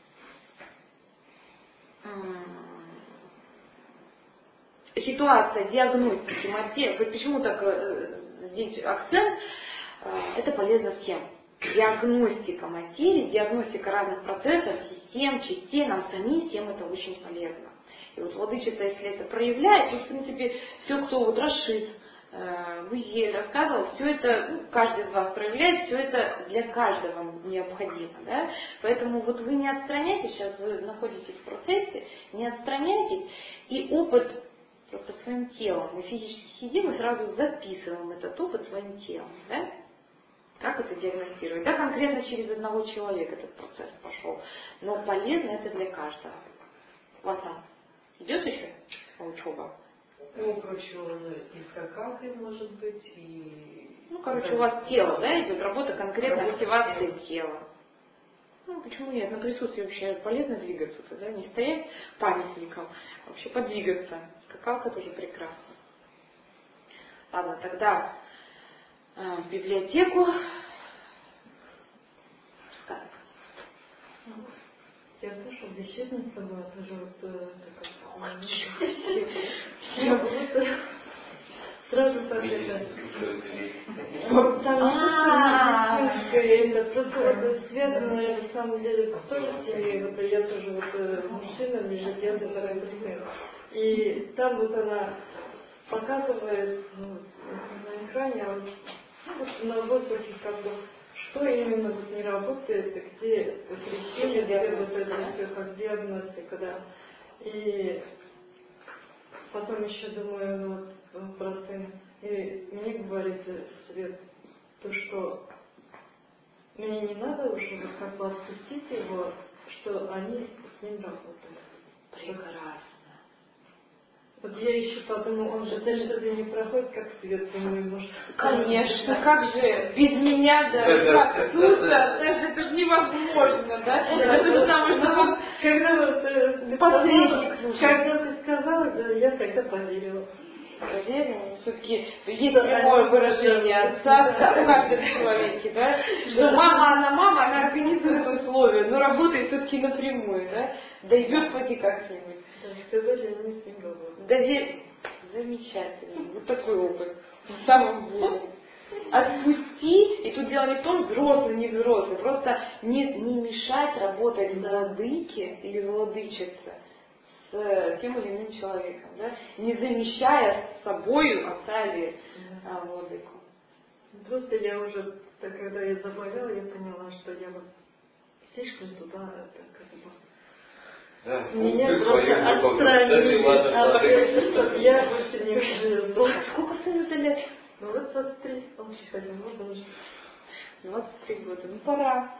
ситуация диагностики материи. Вот почему так здесь акцент? Это полезно всем. Диагностика материи, диагностика разных процессов, систем, частей, нам самим всем это очень полезно. И вот владычица, если это проявляет, то, в принципе, все, кто вот расшит, Гузель рассказывал, все это, ну, каждый из вас проявляет, все это для каждого необходимо. Да? Поэтому вот вы не отстраняйтесь, сейчас вы находитесь в процессе, не отстраняйтесь, и опыт просто своим телом. Мы физически сидим и сразу записываем этот опыт своим телом. Да? Как это диагностировать? Да, конкретно через одного человека этот процесс пошел, но полезно это для каждого. У вас там идет еще учеба? Ну, короче, он и скакалкой может быть, и... Ну, короче, у вас тело, да, идет работа конкретно, активация тела. Ну, почему нет? На присутствии вообще полезно двигаться, да? Не стоять памятником, а вообще подвигаться. Скакалка тоже прекрасно. Ладно, тогда э, в библиотеку. Скайп. Я тоже беседница была, тоже вот такая. Сразу так это. Вот там это просто вот связано, на самом деле, тоже с семьей. Вот я тоже вот мужчина, лежит, я тоже сын. И там вот она показывает ну, на экране, а вот, ну, вот на воздухе как бы, что именно вот не работает, и где вот решение, где вот это все, как диагностика, да. И потом еще думаю, ну вот про сына. И мне говорит Свет, то, что мне не надо уже вот как бы отпустить его, что они с ним работают. Прекрасно. Вот я еще подумала, он же даже это не проходит как Свет, думаю, может... Конечно, как же, без меня, да, как тут-то, даже это же невозможно, да? Это же самое, что он когда вот посредник. Когда ты сказала, да, я тогда поверила. Поверила, все-таки есть прямое выражение отца, да, в каждом человеке, да, что мама, она мама, она организует условия, но работает все-таки напрямую, да, дойдет хоть и как-нибудь. Сказали, они с ним работают. Доверие. Замечательно. Вот такой опыт. На самом деле. Отпусти, и тут дело не в том, взрослый, не взрослый, просто не, не мешать работать владыке или владычице с тем или иным человеком, да? Не замещая с собой отца или а, владыку. Просто я уже, так, когда я заболела, я поняла, что я вот слишком туда, так, как бы, да, меня просто отстранили, а чтобы я больше не влезла. Сколько сыну-то лет? Ну вот двадцать три, он сейчас один, можно уже. двадцать три года, ну пора.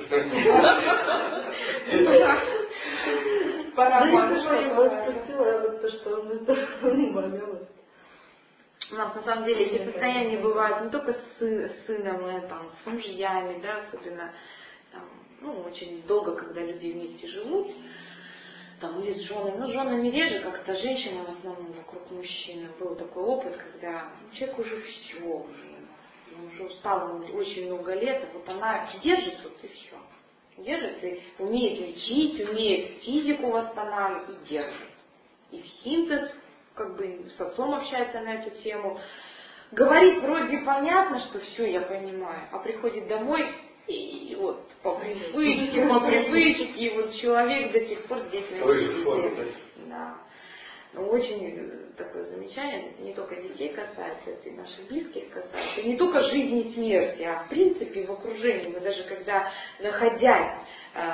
Пора, я его отпустила, а вот то, что он это болел. У нас на самом деле эти состояния бывают не только с, с сыном, и, там, с мужьями, да, особенно там, ну, очень долго, когда люди вместе живут, там, или с женами. Ну, с женами реже, как-то женщины в основном вокруг мужчины. Был такой опыт, когда ну, человек уже все, уже, он уже устал, ему очень много лет, а вот она держится, вот и все. Держится, и умеет лечить, умеет физику восстанавливать и держит. И в синтез, как бы с отцом общается на эту тему. Говорит вроде понятно, что все, я понимаю, а приходит домой и вот по привычке, по привычке, и вот человек до сих пор здесь на этом. Да. Но очень такое замечание, это не только детей касается, это и наших близких касается, и не только жизни и смерти, а в принципе в окружении. Мы даже когда, находясь, э,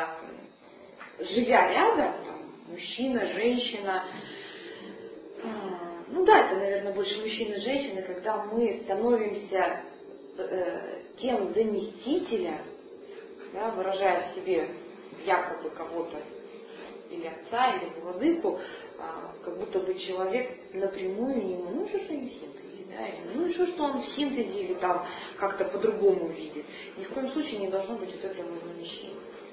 живя рядом, там, мужчина, женщина, э, ну да, это, наверное, больше мужчины и женщины, когда мы становимся э, тем заместителем, да, выражая в себе якобы кого-то, или отца, или владыку, а, как будто бы человек напрямую не ему, ну что же не в синтезе, да, или ну и что, что он в синтезе, или там как-то по-другому видит. Ни в коем случае не должно быть вот этого замещения.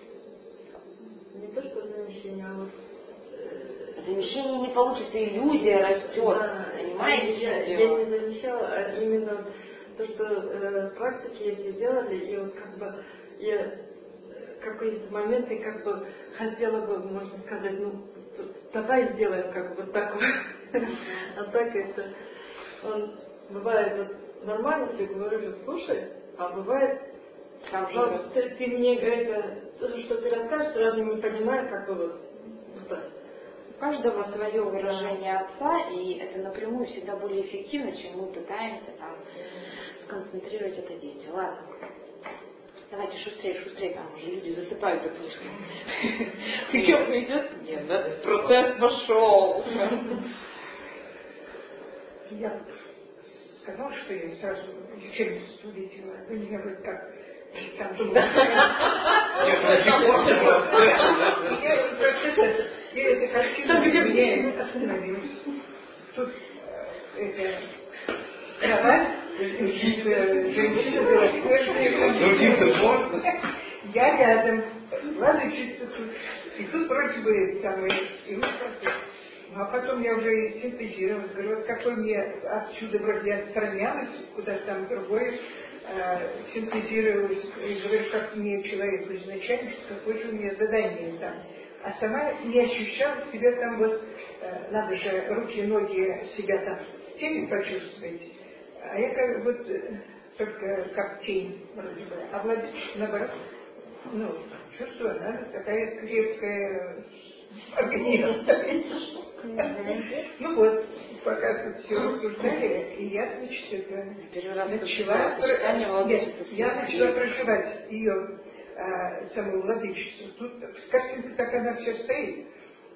Не то, что замещение, а вот... Замещение не получится, иллюзия растет, да, понимаете? Я, я не замещала, а именно то, что э, практики эти делали, и вот как бы я какие-то моменты как бы хотела бы, можно сказать, ну, давай сделаем как бы вот так вот. А так это, он бывает вот нормально все говорю, слушай, а бывает, ну, ты, ты мне это, то, что ты расскажешь, сразу не понимаю, как бы вот, да. У каждого свое выражение отца, и это напрямую всегда более эффективно, чем мы пытаемся там сконцентрировать это действие. Ладно. Давайте шустрее, шустрее, там уже люди засыпают за книжкой. Учебка идет? Нет, да? Процесс пошел. Я сказала, что я сразу учебницу увидела. Вы меня вот так сам же. Я эта картина меня остановилась. Тут это кровать, женщина белоснежная. Я рядом. владычица тут. И тут вроде бы самое, и вот процесс. Ну, а потом я уже синтезировалась, говорю, вот какой мне отсюда вроде я отстранялась, куда-то там другое, э, синтезировалась, и говорю, как мне человеку изначально, что какое же у меня задание там. А сама не ощущала себя там вот, э, надо же руки и ноги себя там в теле почувствовать. А я как вот э, только как тень вроде бы. А владычица, наоборот, ну, чувствую, она такая крепкая, огненная. Ну вот, пока тут все рассуждали, и я, значит, это начала, нет, я начала проживать ее а, самую владычицу. Тут картинка так она все стоит.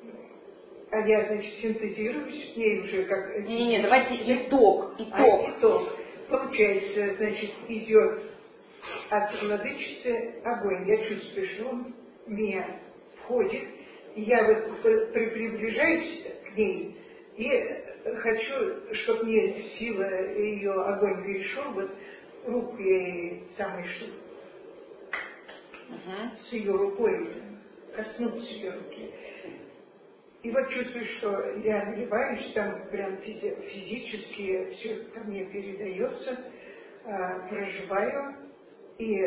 А я, значит, синтезируюсь с ней уже как... Не-не-не, давайте итог. Итог. А, итог. Получается, значит, идет от владычицы огонь. Я чувствую, что он в меня входит. И я вот при, приближаюсь к ней и хочу, чтобы мне сила ее огонь перешел, вот руку я ей самой что uh-huh. с ее рукой коснуться ее руки. И вот чувствую, что я наливаюсь, там прям физи- физически все ко мне передается, а, проживаю, и,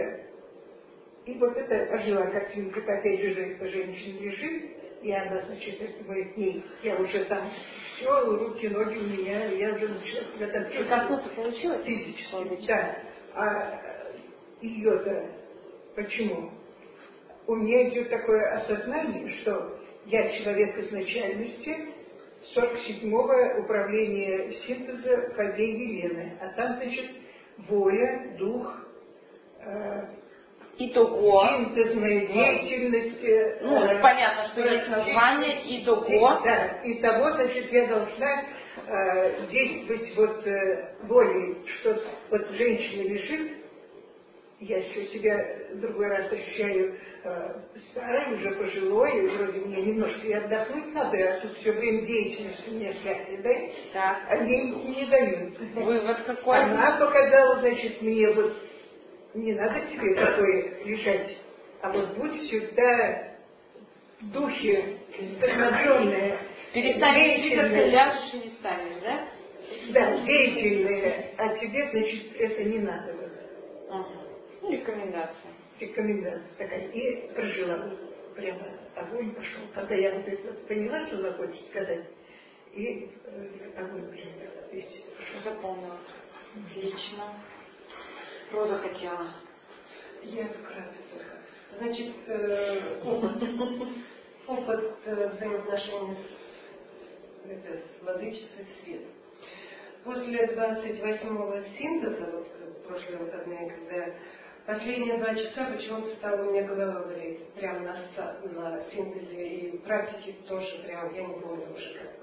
и вот это ожила картинка, опять же, эта женщина лежит, и она, значит, это говорит, ней, я уже там, все, руки, ноги у меня, я уже начала себя там чувствовать. Коснуться получилось? Физически, да. А ее-то почему? У меня идет такое осознание, что я человек изначальности сорок седьмого управления синтеза Фадеи Елены. А там, значит, воля, дух, э, Итого. синтезная деятельность. Э, ну, э, понятно, что есть название итого. Да, и того, значит, я должна э, действовать вот э, волей, что вот женщина лежит, я еще себя в другой раз ощущаю э, старой, уже пожилой, вроде мне немножко и отдохнуть надо, а тут все время деятельность у меня всякая, да? Так. А мне не дают. Вывод какой? Она показала, значит, мне вот, не надо тебе такое лежать, а вот будь всегда в духе вдохновленная. Перестанешь двигаться, ляжешь и не станешь, да? Да, деятельная, а тебе, значит, это не надо. Ага. Ну, рекомендация. Рекомендация такая. И прожила. Прямо огонь пошел. Когда я вот это поняла, что она хочет сказать, и э, огонь прямо весь. Запомнилось. Отлично. Роза хотела. Я вкратце только. Значит, э, опыт. Опыт э, взаимоотношений с, это, с владычицей света. После двадцать восьмого синтеза, вот в прошлые выходные, когда последние два часа почему-то стала у меня голова болеть, прямо на, на синтезе, и практики тоже прям, я не помню уже как,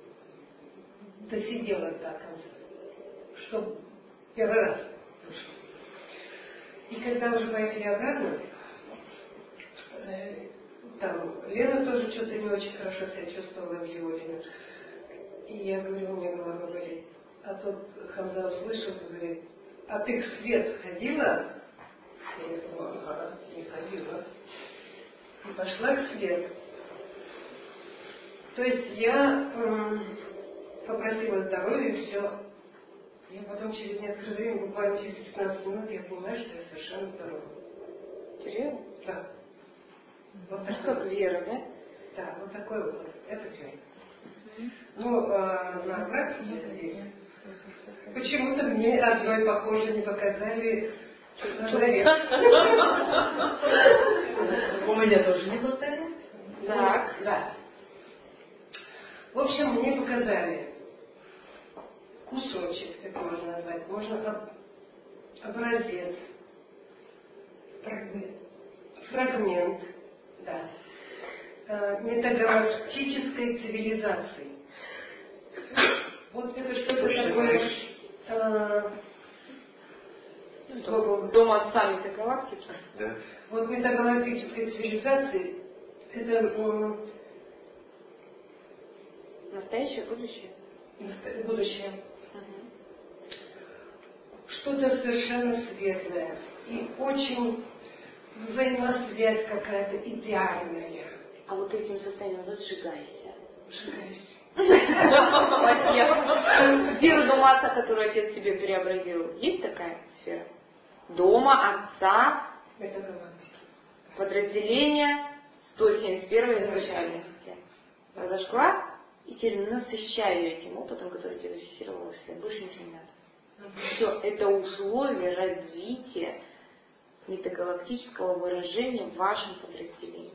досидела до конца, что первый раз вышло. И когда уже поехали обратно, э, там Лена тоже что-то не очень хорошо себя чувствовала в Юлине, и я говорю, у меня голова болит. А тут Хамза услышал и говорит, а ты в свет ходила? Я думаю, ага, не ходила. И пошла к свету. То есть я м, попросила здоровья, и все. Я потом через некоторое время, буквально через пятнадцать минут, я понимаю, что я совершенно здорова. Серьезно? Да. Вот ну, как вера, да? Да, вот такой вот. Это вера. Mm-hmm. Ну, э, на практике здесь почему-то мне одной похоже не показали человек. У меня тоже не показали. Так. Да. В общем, мне показали кусочек, это можно назвать, можно образец, Фрагмент. фрагмент, да, метагалактической цивилизации. Вот это что-то такое. А, Дом отца метагалактики. Да. вот метагалактической цивилизации это м, настоящее, будущее. будущее. Угу. Что-то совершенно светлое и очень взаимосвязь какая-то идеальная. А вот этим состоянием разжигайся. Сжигаюсь. Сфера дома отца, которую отец себе преобразил, есть такая сфера? Дома отца, Это галактика. подразделение сто семьдесят первой изначальности. Разожгла, и теперь насыщаю этим опытом, который тебе зафиксировал в себе. Больше ничего не надо. Все, это условия развития метагалактического выражения в вашем подразделении.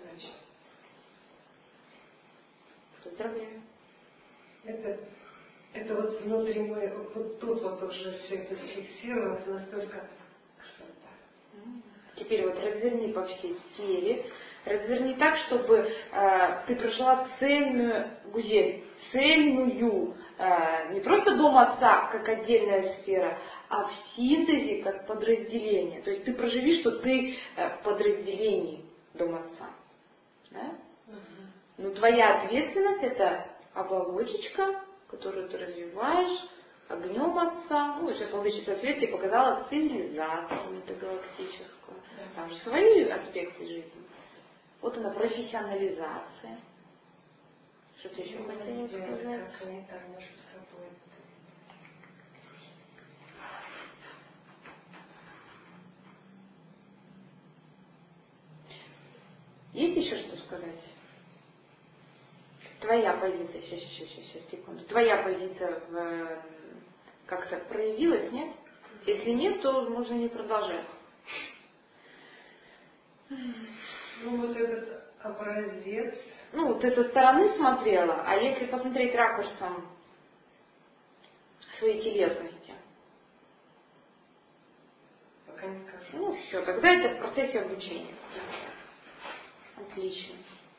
Поздравляю. Это, это вот внутри моего, вот тут вот уже все это фиксировалось, настолько красота. Теперь вот разверни по всей сфере, разверни так, чтобы э, ты прожила цельную, Гузель, цельную, э, не просто дом отца как отдельная сфера, а в синтезе как подразделение. То есть ты проживи, что ты э, в подразделении дом отца. Да? Но твоя ответственность — это оболочечка, которую ты развиваешь огнем отца. Ну, сейчас владычество соответствия показала цивилизацию метагалактическую. Там же свои аспекты жизни. Вот она, профессионализация. Что ты еще хотела сказать? Есть еще что сказать? Твоя позиция, сейчас, сейчас, сейчас, сейчас, секунду. Твоя позиция в, как-то проявилась, нет? Если нет, то можно не продолжать. Ну вот этот образец. Ну, вот этой стороны смотрела, а если посмотреть ракурсом своей телесности? Пока не скажу. Ну, все, тогда это в процессе обучения. Отлично.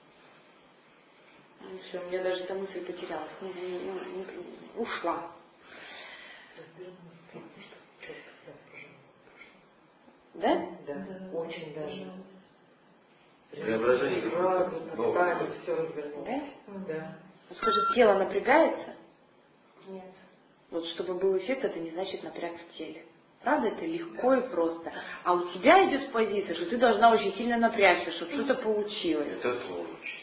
Ну, все, у меня даже эта мысль потерялась. Не, не, не, не, ушла. Да? Да, очень даже. Преображение. Сразу, так, все развернулось. Да? Да. Скажи, тело напрягается? Нет. Вот чтобы был эффект, это не значит напряг в теле. Правда, это легко и просто. А у тебя идет позиция, что ты должна очень сильно напрячься, чтобы что-то получилось. Это точно.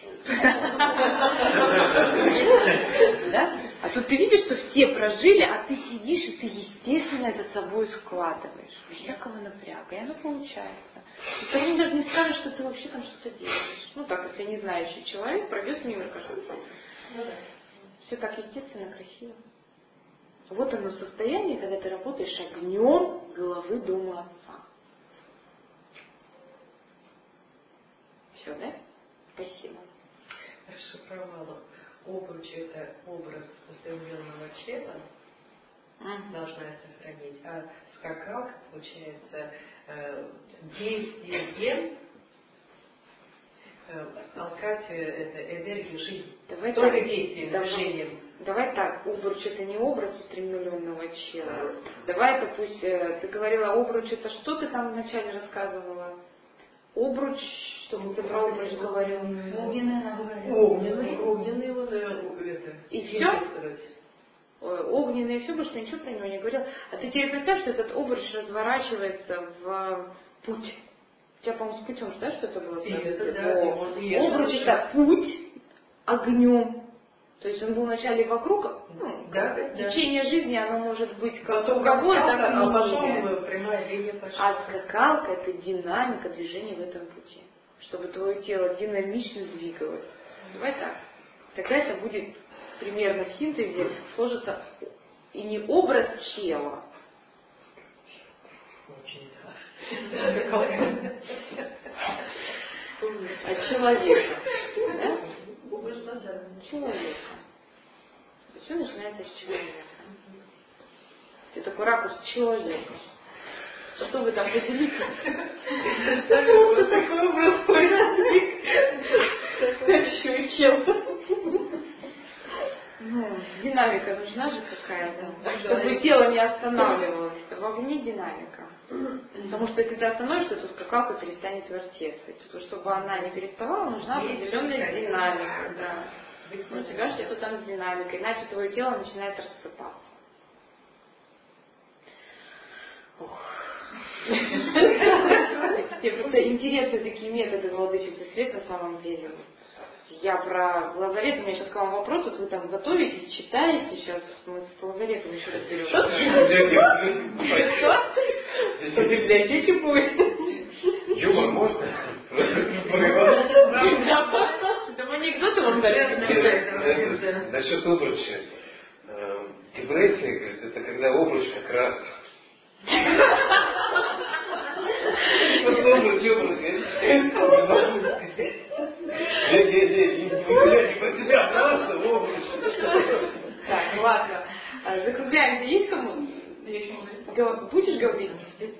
Да? А тут ты видишь, что все прожили, а ты сидишь и ты естественно это с собой складываешь. Без всякого напряга. И оно получается. И ты даже не скажешь, что ты вообще там что-то делаешь. Ну так, если не знающий человек пройдет мимо и скажет. Все так естественно, красиво. Вот оно состояние, когда ты работаешь огнем главы дома отца. Все, да? Спасибо. Расшифровала. Обруч — это образ устремленного чела, Mm. должна я сохранить. А скакалка, получается, действие, алкать — это энергию жизни. Давай Только так. действием, Давай. движением. Давай так, обруч — это не образ устремленного чела. Давай это пусть, ты говорила, обруч — это что ты там вначале рассказывала? Обруч, что ты про обруч говорила? Огненный она говорила. Огненный, огненный вот это. И все? Огненный и все, потому что ничего про него не говорила. А ты теперь представь, что этот обруч разворачивается в путь. У тебя, по-моему, с путем, да, что это было? Это, да, обруч — это путь огнем. То есть он был вначале вокруг, ну, да, да, да. течение жизни, оно может быть как потом круговое, так и а линейное. потом прямая линия пошла. А скакалка — это динамика движения в этом пути. Чтобы твое тело динамично двигалось. Давай так. Тогда это будет примерно в синтезе сложится и не образ чела. Очень, да. А человека. Да? Человека. Все начинается с человека. Ты такой ракурс человека. Что вы там поделитесь? Вот такой образ ощущал. Ну, динамика нужна же какая-то, чтобы тело не останавливалось. В огне динамика. Потому что если ты остановишься, то скакалка перестанет вертеться. И чтобы она не переставала, нужна определенная динамика. Да. У тебя что-то там с динамикой, иначе твое тело начинает рассыпаться. Ох. Мне просто интересны такие методы владычицы света на самом деле. Я про лазарет, у меня сейчас к вам вопрос, вот вы там готовитесь, читаете, сейчас мы с лазаретом еще разберем. Что? Что в библиотеке будет? Юмор можно? Там анекдоты вам дали. Насчет обруча. Депрессия, говорит, это когда обруч как раз. Вот обруч, обруч. Нет, нет, нет, не про тебя, просто обруч. Так, ладно. Закругляемся. Есть кому? Будешь говорить?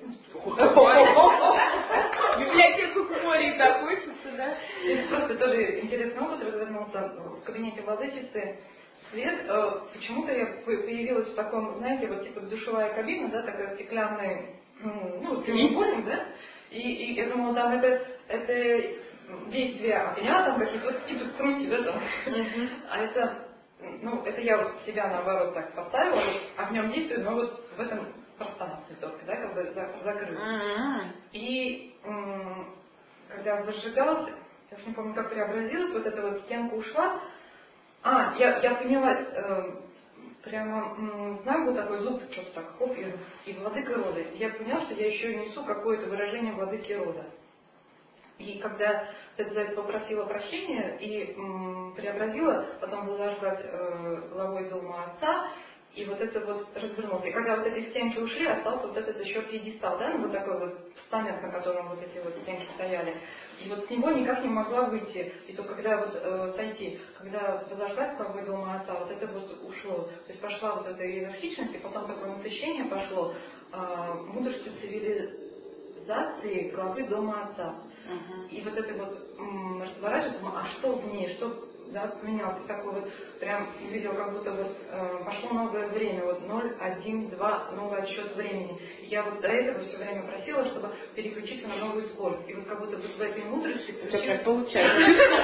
Библиотеку к морю так хочется, да? Просто тоже интересный опыт развернулся в кабинете владычицы. Свет, почему-то я появилась в таком, знаете, вот типа душевая кабина, да, такая стеклянная, ну, прямоугольник, да, и, и я думала, там это, это действие огня, там какие-то вот типа скрутки, да, там, а это, ну, это я вот себя наоборот так поставила, вот огнем действую, но вот в этом пространстве только, да, как бы закрылась. И м- когда зажигалась, я уж не помню, как преобразилась, вот эта вот стенка ушла. А, я, я поняла, э, прямо, м- знаю, вот такой зуб, что-то так, хоп, и, и владыка рода. Я поняла, что я еще несу какое-то выражение владыки рода. И когда за это попросила прощения и м- преобразила, потом зажглась э, главой дома отца, и вот это вот развернулось. И когда вот эти стенки ушли, остался вот этот еще пьедестал, да, ну вот такой вот постамент, на котором вот эти вот стенки стояли. И вот с него никак не могла выйти. И то когда вот э, сойти, когда зажглась главой дома отца, вот это вот ушло. То есть пошла вот эта иерархичность, и потом такое насыщение пошло э, мудростью цивилизации главы дома отца. Uh-huh. И вот это вот м- разворачивается, а что в ней, что, да, поменялось, такой вот, прям видел, как будто вот э, пошло новое время, вот ноль, один, два, новый отсчет времени. И я вот до этого все время просила, чтобы переключиться на новую скорость. И вот как будто вот в этой мудрости получилось. Получается.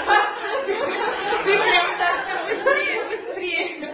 Ты прям так быстрее, быстрее.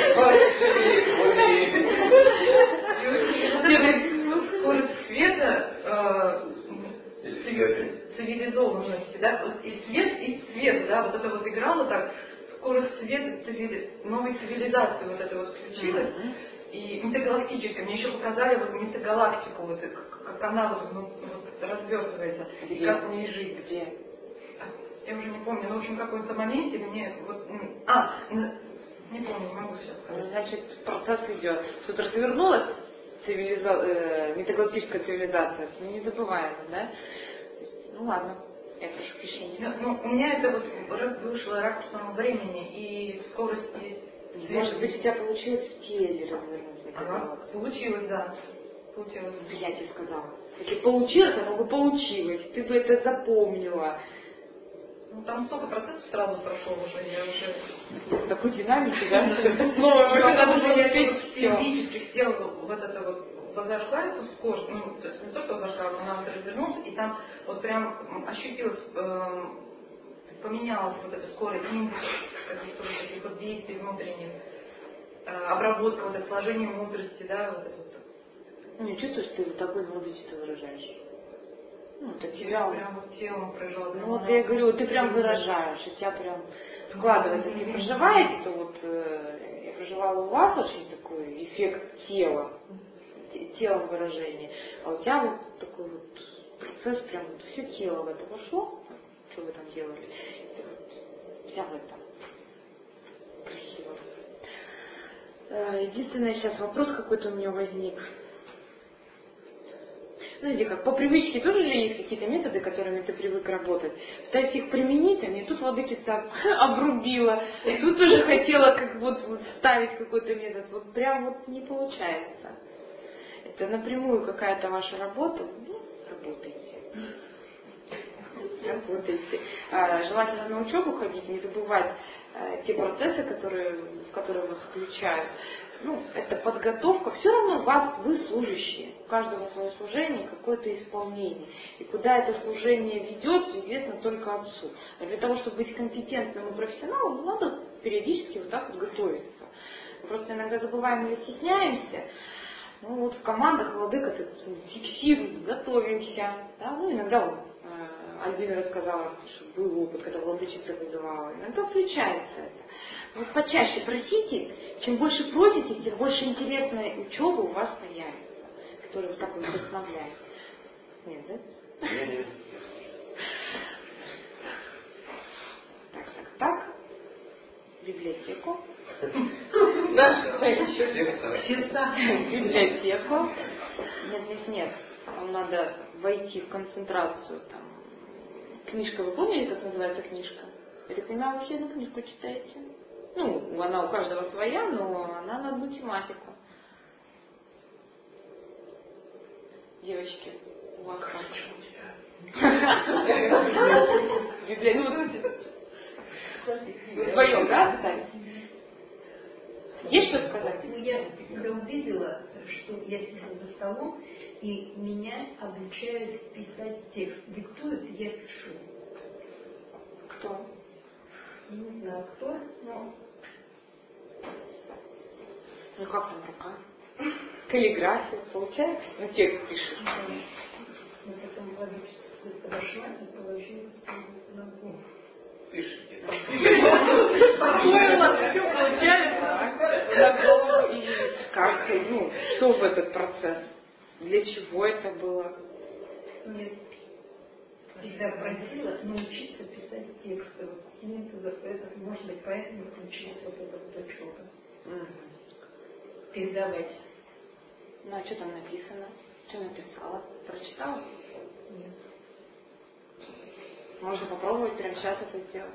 Скорость света, цивилизованности, да, и свет, и цвет, да, вот это вот играло так, скорость света, цивили... новой цивилизации вот это вот включилась, mm-hmm. и метагалактическая, мне еще показали вот метагалактику, вот, как она вот, ну, вот развертывается, где? И как в ней жить. Где? Я уже не помню, но в общем в какой-то моменте мне вот, а, не помню, не могу сейчас сказать. Значит, процесс идет. Что-то развернулось, цивилиза... э, метагалактическая цивилизация, это незабываемо, да? Ну ладно, я прошу прощения. Ну, ну, у меня это вот вышло ракурсом времени и скорости. Может быть, у тебя получилось в теле развернуть ага, получилось, да. Получилось. Я тебе сказала. Если получилось, оно бы получилось. Ты бы это запомнила. Ну, там столько процессов сразу прошло уже, я уже... Такой динамики, да? Снова мы надо было успеть физически сделала вот это вот, возошла эту скорость, ну, то есть не то, что возошла, она вот развернулась, и там вот прям ощутилась, э, поменялась вот эта скорость, импульс, каких-то вот таких вот действий внутренних, э, обработка, вот это сложение мудрости, да, вот это вот. Ну, не чувствуешь, ты вот такой владычицу выражаешь? Ну, это тебя прям вот телом прижал. Ну, вот я говорю, ты прям выражаешь, у тебя прям складывается. Если проживаете, то вот э, я проживала у вас очень такой эффект тела, телом выражения, а у тебя вот такой вот процесс, прям вот все тело в это вошло, что вы там делали, и вот вся в этом. Красиво. Единственное, сейчас вопрос какой-то у меня возник. Знаете, как по привычке тоже же есть какие-то методы, которыми ты привык работать. Пытаюсь их применить, а мне тут владычица обрубила, и тут тоже хотела как вот, вот вставить какой-то метод. Вот прям вот не получается. Это напрямую какая-то ваша работа. Ну, работайте. Работайте. А, желательно на учебу ходить, не забывать а, те процессы, которые, в которые вас включают. Ну, это подготовка, все равно вас, вы служащие, у каждого свое служение, какое-то исполнение. И куда это служение ведет, известно только Отцу. А для того, чтобы быть компетентным и профессионалом, надо периодически вот так вот готовиться. Мы просто иногда забываем или стесняемся. Ну вот в командах владыка фиксирует, готовимся. Да? Ну, иногда вот, э, Альбина рассказала, что был опыт, когда владычица вызывала. Иногда включается это. Вот почаще просите, чем больше просите, тем больше интересной учебы у вас появится, которая вот так вот вдохновляет. Нет, да? Нет, нет. Так, так, так. Библиотеку. Библиотеку. Нет, нет, нет. Вам надо войти в концентрацию. Там. Книжка, вы помните, как называется книжка? Я так понимаю, вы все одну книжку читаете. Ну, она у каждого своя, но она на одну тематику. Девочки, у вас там. Библиотека. Вдвоем, да, остались? Есть что сказать? Ну, я себя увидела, что я сижу за столом, и меня обучают писать текст. Диктуют, я пишу. Кто? Не знаю, кто, но... Ну как там рука? Каллиграфия, получается? Ну текст пишешь. Но потом владычество подошла и положила на голову. Пишите. Получается, на голову и как, ну, что в этот процесс? Для чего это было? Нет. Всегда просила научиться писать тексты. Вот синтезов, это, может быть, поэтому включилась вот эта вот учеба. Угу. Передавать. Ну а что там написано? Что написала? Прочитала? Нет. Можно попробовать прямо сейчас это сделать.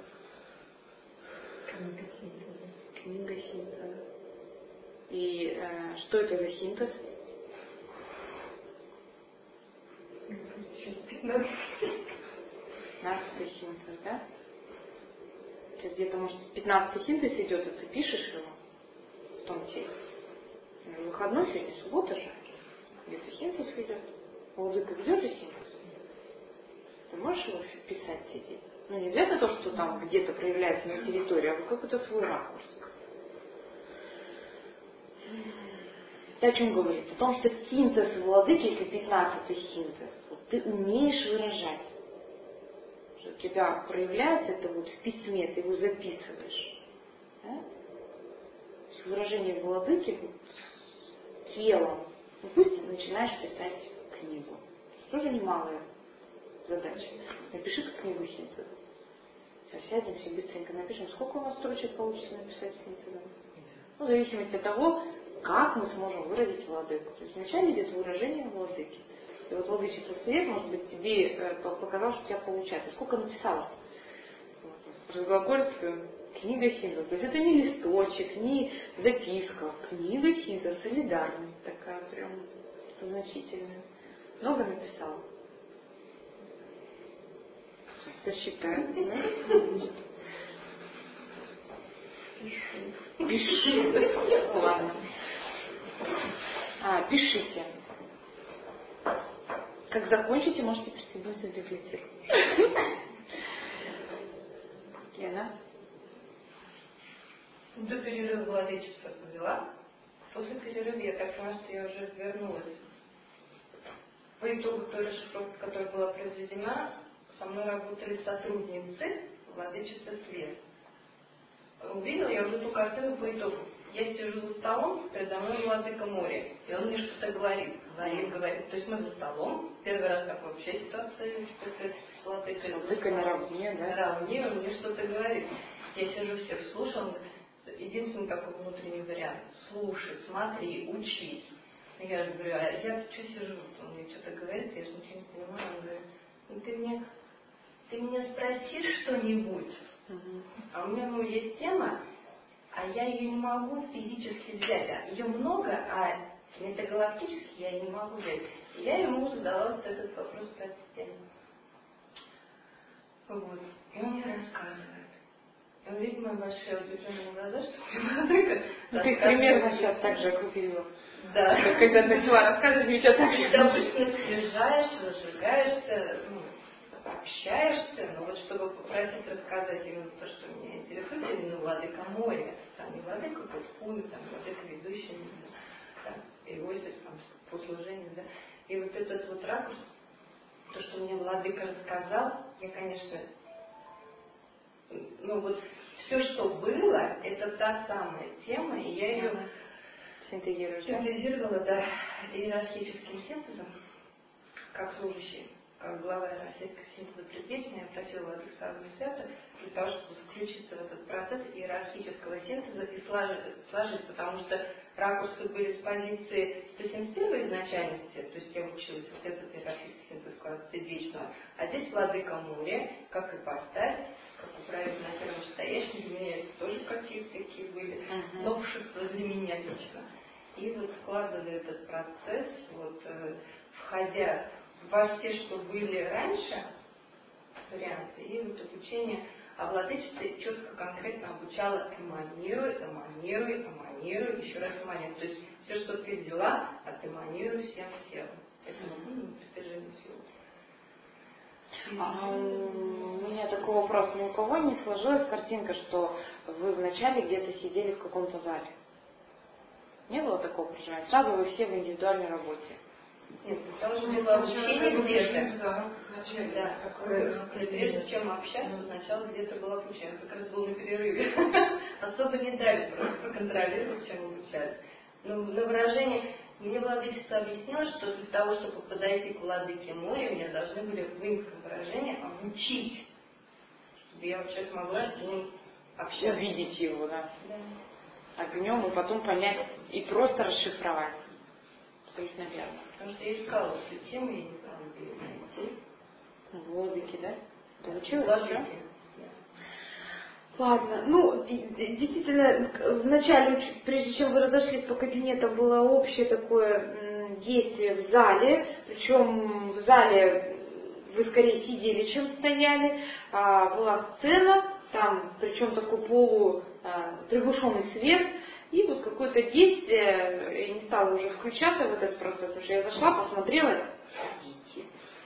Книга синтеза. Книга синтеза. И э, что это за синтез? Сейчас пятнадцать. пятнадцатый синтез, да? Сейчас где-то, может, пятнадцатый синтез идет, а ты пишешь его в том теле. Выходной сегодня, суббота же. Где-то синтез идет. Владыка ведет же синтез. Ты можешь его писать, сидеть? Ну, не обязательно то, что там где-то проявляется на территории, а какой-то свой ракурс. Ты о чем говорит? О том, что синтез владыки, если пятнадцатый синтез, вот ты умеешь выражать. Что у тебя проявляется это вот в письме, ты его записываешь. Да? Выражение владыки вот, телом. Ну, пусть начинаешь писать книгу. Тоже немалая задача. Напиши как книгу синтеза. Сейчас сядем, все быстренько напишем. Сколько у нас строчек получится написать синтезом? Ну, в зависимости от того, как мы сможем выразить владыку. То есть вначале идет выражение владыки. И вот владычица свет, может быть, тебе показал, что у тебя получается. Сколько написала? Вот, разглагольствуем. Книга синтеза. То есть это не листочек, не записка. Книга синтеза, солидарность такая прям значительная. Много написала? Засчитаем, да? Пишу. Пишу. Ладно. А, пишите. Как закончите, можете присоединиться в библиотеку. Лена? До перерыва владычество повела. После перерыва я так поняла, что я уже вернулась. По итогу той расшифровки, которая была произведена, со мной работали сотрудницы владычества свет. Увидела я уже только оценку по итогу. Я сижу за столом, передо мной владыка море, и он мне что-то говорит, говорит, говорит. То есть мы за столом, первый раз такая вообще ситуация, что владыка... Владыка наравне, да? Наравне, он мне что-то говорит. Я сижу, всех слушала, единственный такой внутренний вариант. Слушай, смотри, учись. Я же говорю, а я что сижу, он мне что-то говорит, я же ничего не понимаю. Он говорит, ну ты мне, ты меня спросишь что-нибудь, угу. А у меня ну, есть тема, а я ее не могу физически взять. Ее много, а метагалактически я не могу взять. И я ему задала вот этот вопрос по этой теме. Вот. И он мне рассказывает. И он видит мои большие удивленные глаза, что владыка. Ну, ты примерно сейчас так же окрупила. Да. Когда начала рассказывать, у тебя так же. Ты обычно съезжаешь, разжигаешься, ну, общаешься, но вот чтобы попросить рассказать именно то, что меня интересует, именно владыка моря, там не владыка Куткун, там владыка ведущий, там, Иосиф, там то, что мне Владыка рассказал, я, конечно, ну вот все, что было, это та самая тема, и я ее синтезировала, да, иерархическим синтезом, как служащий, как глава иерархического синтеза предвечного, я просила Владыку Савву Свято для того, чтобы включиться в этот процесс иерархического синтеза и сложить, сложить, потому что ракурсы были с позиции сто семьдесят первой изначальности, то есть я училась вот этот иерархический синтез класса предвечного, а здесь Владыка Моря, как ипостась, как управитель на первом вышестоящем, для меня это тоже какие-то такие были uh-huh. новшества для меня лично. И вот складывая этот процесс, вот, э, входя во все, что были раньше, варианты, и вот обучение, а владычество четко, конкретно обучало эманируй, эманируй, эманируй, еще раз эманируй. То есть все, что ты взяла, отэманируй всем телом. Это ну, притяжение силы. А, у меня такой вопрос. Ни у кого не сложилась картинка, что вы вначале где-то сидели в каком-то зале? Не было такого проживания? Сразу вы все в индивидуальной работе? Нет, сначала же было обучение где-то. Да, да. Прежде чем общаться, сначала где-то было обучение. Как раз был на перерыве. Особо не дали просто проконтролировать, чем обучались. Но на выражение, мне владычество объяснило, что для того, чтобы подойти к владыке моря, меня должны были в инском выражении обучить. Чтобы я вообще смогла с ним общаться. Увидеть его, да. Да. Огнем, и потом понять, и просто расшифровать. Абсолютно верно. Потому что я искала эту тему, я не знала, где ее найти. Владыки, да? Получилось? Владыки. Да. Ладно, ну, действительно, вначале, прежде чем вы разошлись по кабинетам, было общее такое действие в зале, причем в зале вы скорее сидели, чем стояли, а была сцена, там, причем такой полу приглушенный свет, и вот какое-то действие, я не стала уже включаться в этот процесс, потому что я зашла, посмотрела, сидите.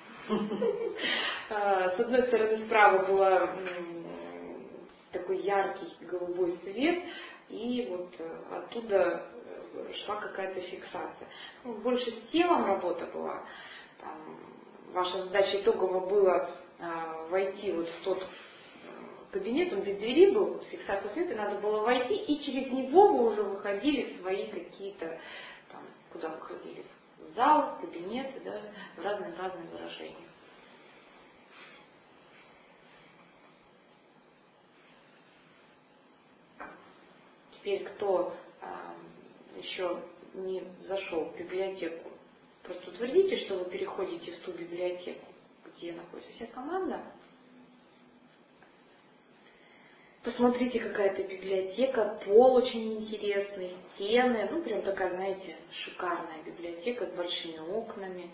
С одной стороны, справа был такой яркий голубой свет, и вот оттуда шла какая-то фиксация. Больше с телом работа была. Там, ваша задача итогово была войти вот в тот кабинет, он без двери был, фиксация света, надо было войти, и через него вы уже выходили в свои какие-то, там, куда выходили, в зал, в кабинет, да, в разные-разные выражения. Теперь, кто а, еще не зашел в библиотеку, просто утвердите, что вы переходите в ту библиотеку, где находится вся команда. Посмотрите, какая-то библиотека, пол очень интересный, стены, ну прям такая, знаете, шикарная библиотека с большими окнами.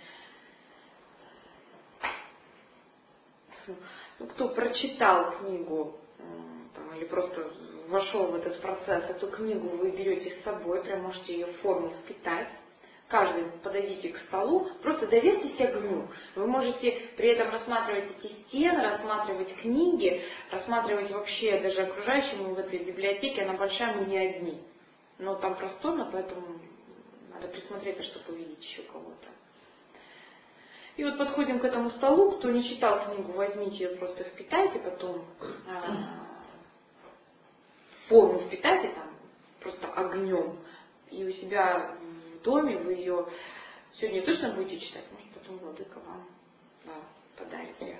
Ну, кто прочитал книгу там, или просто вошел в этот процесс, эту книгу вы берете с собой, прям можете ее в форму впитать. Каждый подойдите к столу, просто доверьтесь огню. Вы можете при этом рассматривать эти стены, рассматривать книги, рассматривать вообще даже окружающему в этой библиотеке, она большая, мы не одни. Но там просторно, поэтому надо присмотреться, чтобы увидеть еще кого-то. И вот подходим к этому столу, кто не читал книгу, возьмите ее, просто впитайте, потом а, форму впитайте там просто огнем, и у себя в доме вы ее сегодня точно будете читать, может потом владыка вам да, подарит ее.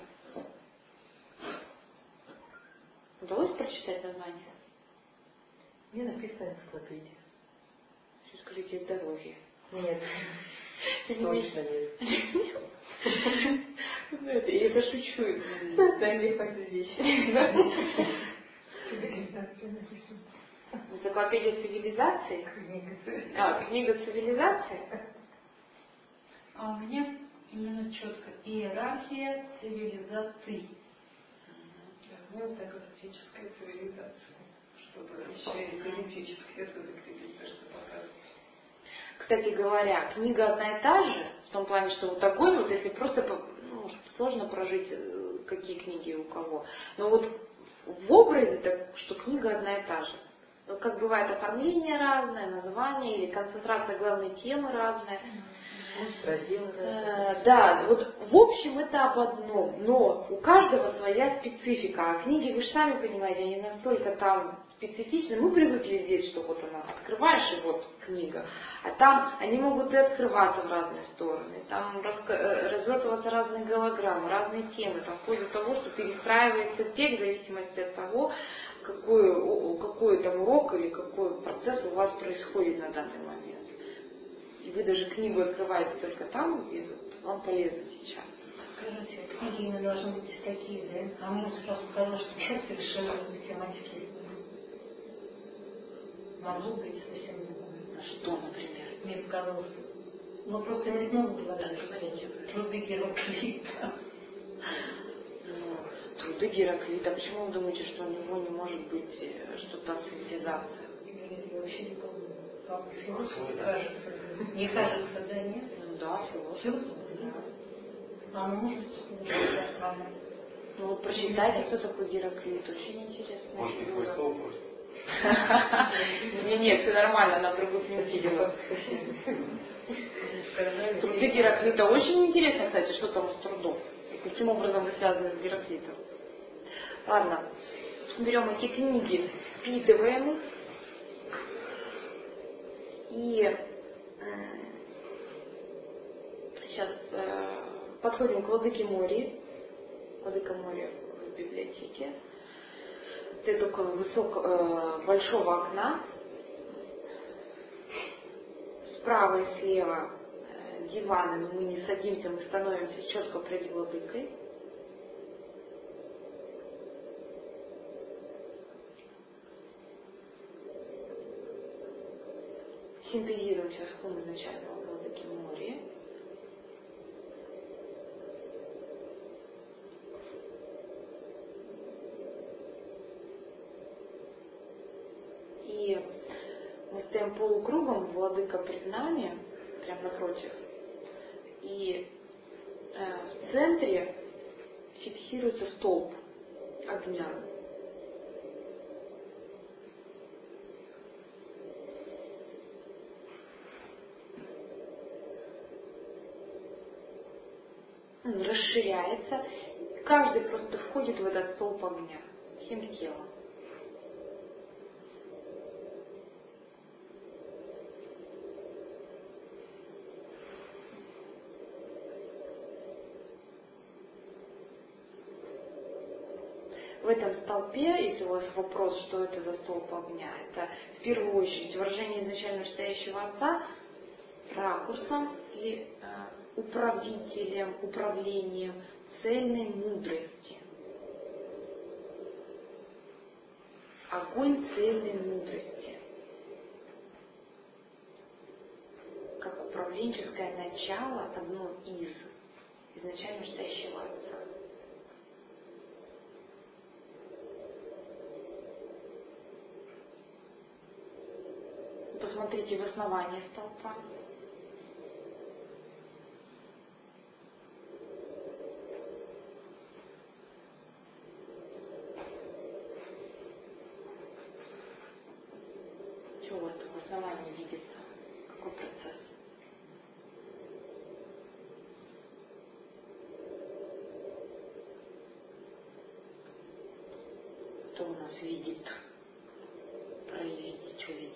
Удалось прочитать название? Не написано энциклопедия. Сейчас скажите здоровье. Нет. Точно нет. Я это шучу. Да, не такие вещи. Цивилизация написана. Энциклопедия цивилизации? Книга цивилизации. А, книга цивилизации? А у меня именно четко иерархия цивилизаций. У меня вот так галактическая цивилизация, чтобы еще и политически это закрепить, то, что показывает. Кстати говоря, книга одна и та же, в том плане, что вот такой вот, если просто ну, сложно прожить, какие книги у кого. Но вот в образе, так, что книга одна и та же. Но как бывает оформление разное, название или концентрация главной темы разная. Разделы, Э, Да, вот в общем это об одном, но у каждого своя специфика. А книги, вы же сами понимаете, они настолько там специфичны. Мы привыкли здесь, что вот она открываешь, и вот книга. А там они могут и открываться в разные стороны. Там раска- э, развертываться разные голограммы, разные темы. Там вплоть до того, что перестраивается текст в зависимости от того, какой, о- какой там урок или какой процесс у вас происходит на данный момент. И вы даже книгу открываете только там, где вот вам полезно сейчас. Скажите, книги именно должны быть такие, да? А мне сразу показалось, что я совершенно разные тематики. Могло быть совсем другое. Что, например? Мне показалось. Ну, просто мелькнуло в голове, что труды Гераклита. Ну, труды Гераклита. Почему вы думаете, что у него не может быть э, что-то от цивилизации? Я вообще не помню. Вам философ кажется. Не кажется, да, нет? Ну да, философ. Философ, да. А ну, может быть, да, правильно. Ну вот прочитайте, кто такой Гераклит. Очень интересно. Может быть, твой стол просто. Не, нет, все нормально, она другую книгу видела. Труды Гераклита очень интересно, кстати, что там из трудов. Каким образом вы связаны с Гераклитом. Ладно, берем эти книги, впитываем их. И э, сейчас э, подходим к Владыке Мори. Владыка Мори в библиотеке. Стоит около высокого, э, большого окна. Справа и слева э, диваны, но мы не садимся, мы становимся четко пред Владыкой. Синтезируем сейчас хум изначального Владыки Мори. И мы стоим полукругом, Владыка пред нами, прямо напротив. И э, в центре фиксируется столб огня. Он расширяется. Каждый просто входит в этот столб огня всем телом. В этом столпе, если у вас вопрос, что это за столб огня, это в первую очередь выражение изначально вышестоящего Отца ракурсом и э, управителем, управлением цельной мудрости. Огонь цельной мудрости. Как управленческое начало, одно из изначально вышестоящего Отца. Посмотрите в основание столпа. Что у вас там в основании видится? Какой процесс? Кто у нас видит? Проявите, что видите?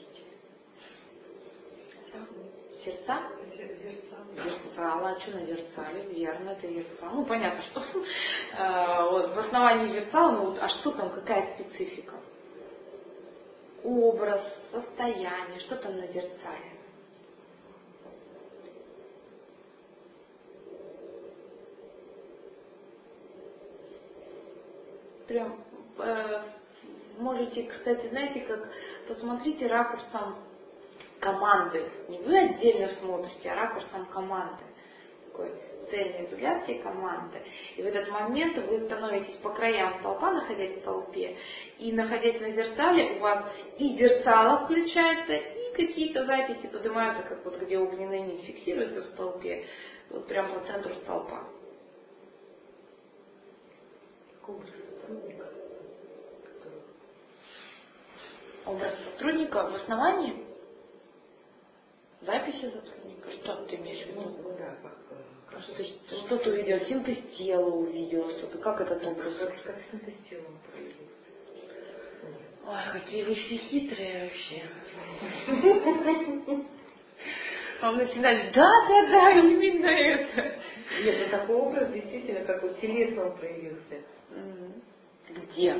Сердца? Зерцало. А что на зерцале? Верно, это зерцало. Ну, понятно, что вот, в основании зерцала, ну вот, а что там, какая специфика? Образ, состояние, что там на зерцале? Прям э, можете, кстати, знаете, как посмотрите ракурсом команды. Не вы отдельно смотрите, а ракурсом команды. Такой цельный взгляд всей команды. И в этот момент вы становитесь по краям столпа, находясь в толпе, и находясь на зерцале, у вас и зерцало включается, и какие-то записи поднимаются, как вот где огненная нить фиксируется в столпе, вот прямо по центру столпа. Образ сотрудника. Образ сотрудника в основании? Записи сотрудника? Что ты имеешь в виду? Ну, да, как... как что, ты, что ты увидела? Синтез тела увидела, что-то. Как этот образ? Как, как синтез тела проявился? Ой, какие вы все хитрые вообще. Он начинает, да, да, да, именно это. Нет, ну такой образ действительно, как вот телесно он проявился. Где?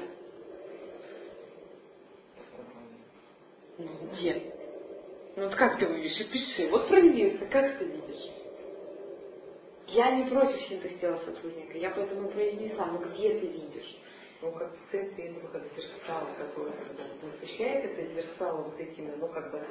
Ну, где? Ну вот как ты видишь? Опиши. Вот проявился, как ты видишь? Я не против синтез тела сотрудника, я поэтому произнесла, но где ты видишь? Ну, как в центре этого, как зеркало, которое насыщает это зеркало вот этими, ну, как бы,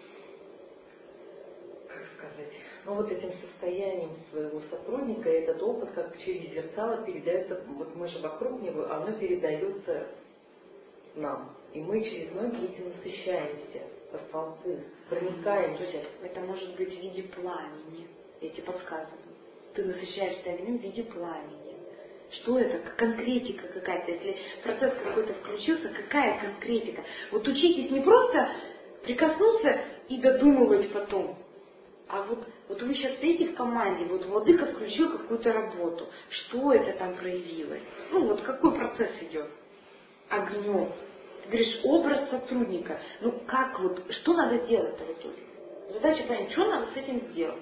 как сказать, ну, вот этим состоянием своего сотрудника, этот опыт, как через зеркало передается, вот мы же вокруг него, оно передается нам. И мы через ноги этим насыщаемся, по столпу, проникаемся. Это может быть в виде пламени, я тебе подсказываю. Ты насыщаешься огнем в виде пламени. Что это? Конкретика какая-то. Если процесс какой-то включился, какая конкретика? Вот учитесь не просто прикоснуться и додумывать потом. А вот, вот вы сейчас стоите в команде, вот владыка включил какую-то работу. Что это там проявилось? Ну вот какой процесс идет? Огнем. Ты говоришь, образ сотрудника. Ну как вот, что надо делать-то в итоге? Задача понять, что надо с этим сделать?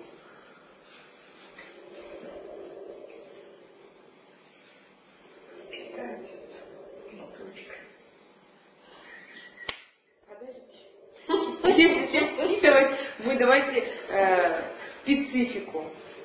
Прежде чем впитывать, вы давайте э, специфику.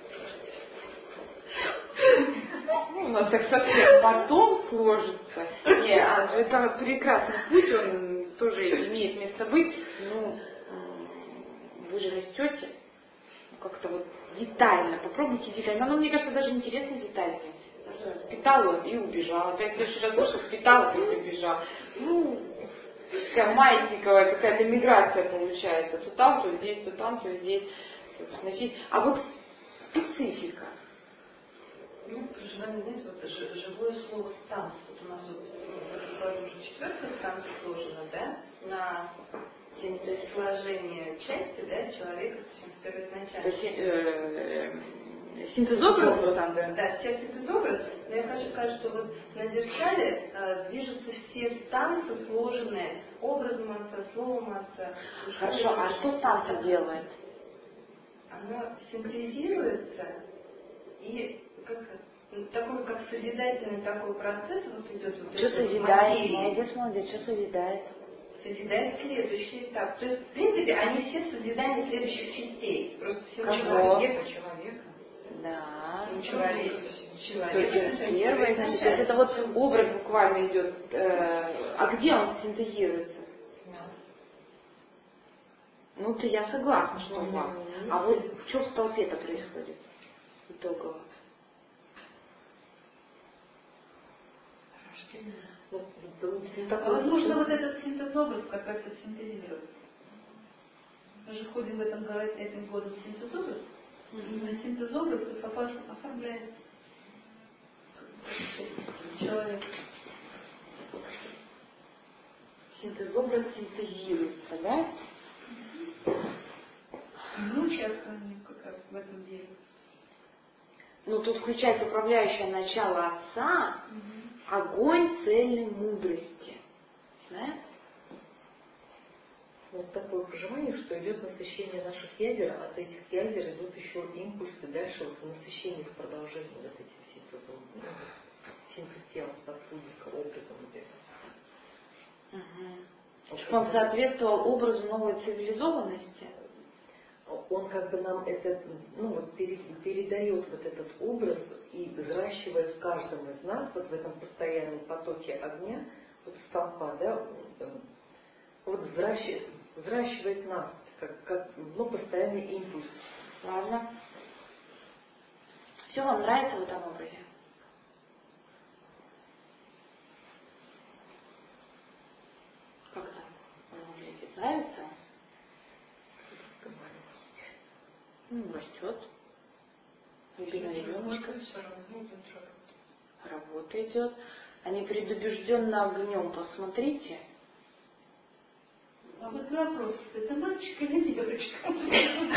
Ну, у нас так совсем потом сложится. Не, а это прекрасный путь, он тоже имеет место быть. Ну, вы же растете. Как-то вот детально. Попробуйте детально. Но мне кажется, даже интересно детальнее. Впитала и убежала. Опять в следующий раз вышла, впитала и убежала. Ну, такая маятниковая какая-то миграция получается. То там, то здесь, то там, то здесь. А вот специфика. Ну, проживание, знаете, вот живое слово станция. Вот у нас вот, в этом году уже четвертая станция сложена, да, на сложение части, да, человека с первоизначально. То есть э, синтезобраз? Да, да, сейчас синтезобраз. Но я хочу сказать, что вот на зеркале э, движутся все станции, сложенные образом отца, словом отца. Хорошо, а что станция делает? Она синтезируется и как, такой как созидательный такой процесс вот идет. Вот что созидает? Молодец, молодец, что созидает? Созидает следующий этап. То есть, в принципе, они все созидания следующих частей. Просто всего человека. человека. Да. Ну, человек. Человек. То есть первое, значит, то есть это вот образ буквально идет. Э, а где он синтезируется? Ну, то я согласна, что у вас. А вот что в столпе-то происходит итогово? А возможно, вот этот синтезобраз как-то синтезируется. Мы же ходим в этом, этим годом синтезобраз. Mm-hmm. Синтезобраз оформляет человек. Синтезобраз синтезируется, да? Ну, часто они как раз в этом деле. Ну, тут включается управляющее начало Отца, угу. Огонь цельной мудрости. Да? Вот такое проживание, что идет насыщение наших ядер, а от этих ядер идут еще импульсы дальше, вот насыщение в продолжении вот этих синтезов, ну, синтез тела сотрудника, образом идет. Угу. Чтобы он соответствовал образу новой цивилизованности? Он как бы нам это, ну, вот передает вот этот образ и взращивает в каждом из нас, вот в этом постоянном потоке огня, вот столпа, да, вот взращивает, взращивает нас, как, как ну, постоянный импульс. Ладно. Все вам нравится в этом образе? Как это? Вам нравится? Ну, растет. Ребеночка. Работа идет. А непредубежденно огнем посмотрите. А вот вопрос, это мальчик или девочка?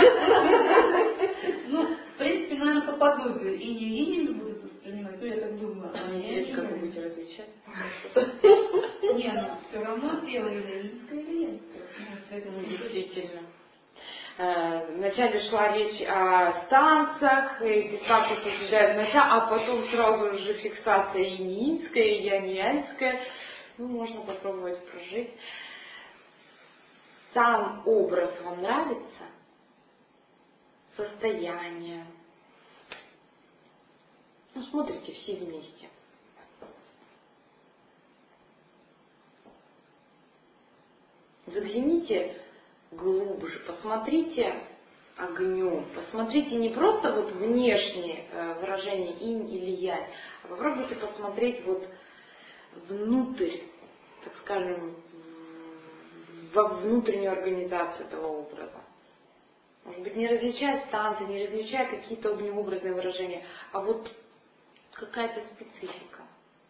наподобие и не инин будут воспринимать, ну я так думаю. А мне интересно, как вы будете различать? Не, ну все равно дело или ининское, или янское. Ну, действительно. Вначале шла речь о станциях, и станции подъезжают начало, а потом сразу же фиксация и ининская, и яньянская. Ну, можно попробовать прожить. Сам образ вам нравится? Состояние. Ну, смотрите все вместе. Загляните глубже, посмотрите огнем, посмотрите не просто вот внешнее выражение инь или янь, а попробуйте посмотреть вот внутрь, так скажем, во внутреннюю организацию этого образа. Может быть, не различая станции, не различая какие-то огнеобразные выражения, а вот какая-то специфика.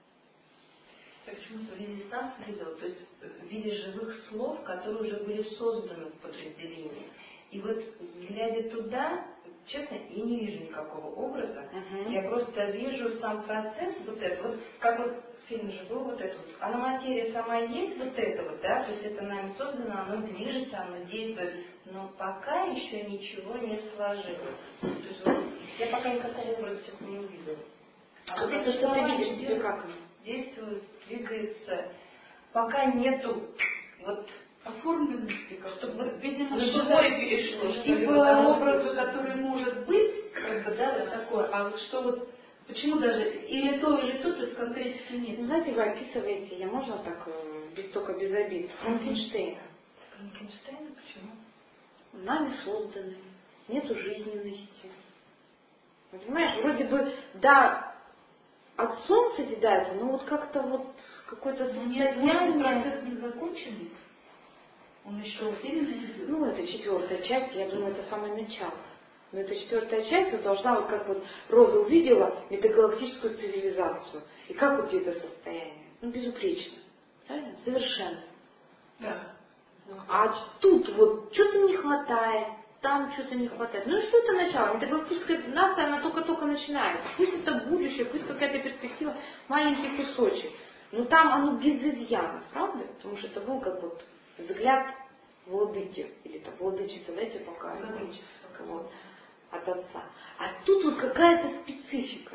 Я почему-то в виде станции видела, то есть в виде живых слов, которые уже были созданы в подразделении. И вот, глядя туда, честно, я не вижу никакого образа. Uh-huh. Я просто вижу сам процесс вот это. Вот как вот в фильме же был вот это вот. Она материя сама есть вот это вот, да, то есть это нами создано, оно движется, оно действует. Но пока еще ничего не сложилось. То есть вот, я пока никакого образа честно не увидела. А вот это что ты видишь, тебе как оно? Действует, двигается. Пока нету вот оформленности, как чтобы вот, видимо, ну, живое перешло. И было образу, который может быть, как бы, да, вот такое, а вот что вот, почему даже или то, или то, то есть конкретики нет. Ну, знаете, вы описываете, я можно так, без, только без обид, Франкенштейна. Франкенштейна? Почему? Нами созданы, нету жизненности. Понимаешь, вроде бы, да, от солнца созидается, но вот как-то вот какой-то состояние... процесс не законченный. Он еще усиленно идет. Ну, это четвертая часть, я думаю, это самое начало. Но эта четвертая часть вот должна, вот как вот Роза увидела метагалактическую цивилизацию. И как вот это состояние? Ну, безупречно. Правильно? Совершенно. Да. А тут вот что-то не хватает, там что-то не хватает. Ну и что это начало? Метагалактическая нация, она только-только начинается. Пусть это будущее, пусть какая-то перспектива, маленький кусочек. Но там оно без изъяна, правда? Потому что это был как вот взгляд владыки, или там владычица, знаете, пока, вот, от отца. А тут вот какая-то специфика.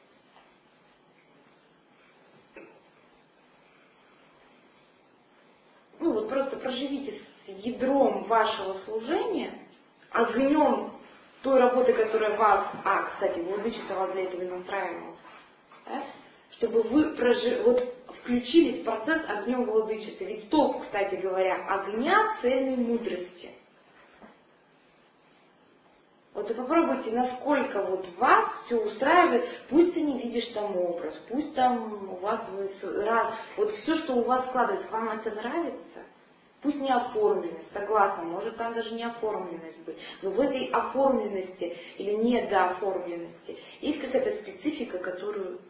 Ну вот просто проживите с ядром вашего служения, огнем той работы, которая вас, а, кстати, владычица вас для этого и настраивала, да? Чтобы вы прожи, вот, включились в процесс огнем владычицы. Ведь столб, кстати говоря, огня цельной мудрости. Вот и попробуйте, насколько вот вас все устраивает, пусть ты не видишь там образ, пусть там у вас раз, вот все, что у вас складывается, вам это нравится? Пусть не оформленность, согласна, может там даже не оформленность быть, но в этой оформленности или недооформленности есть какая-то специфика, которую...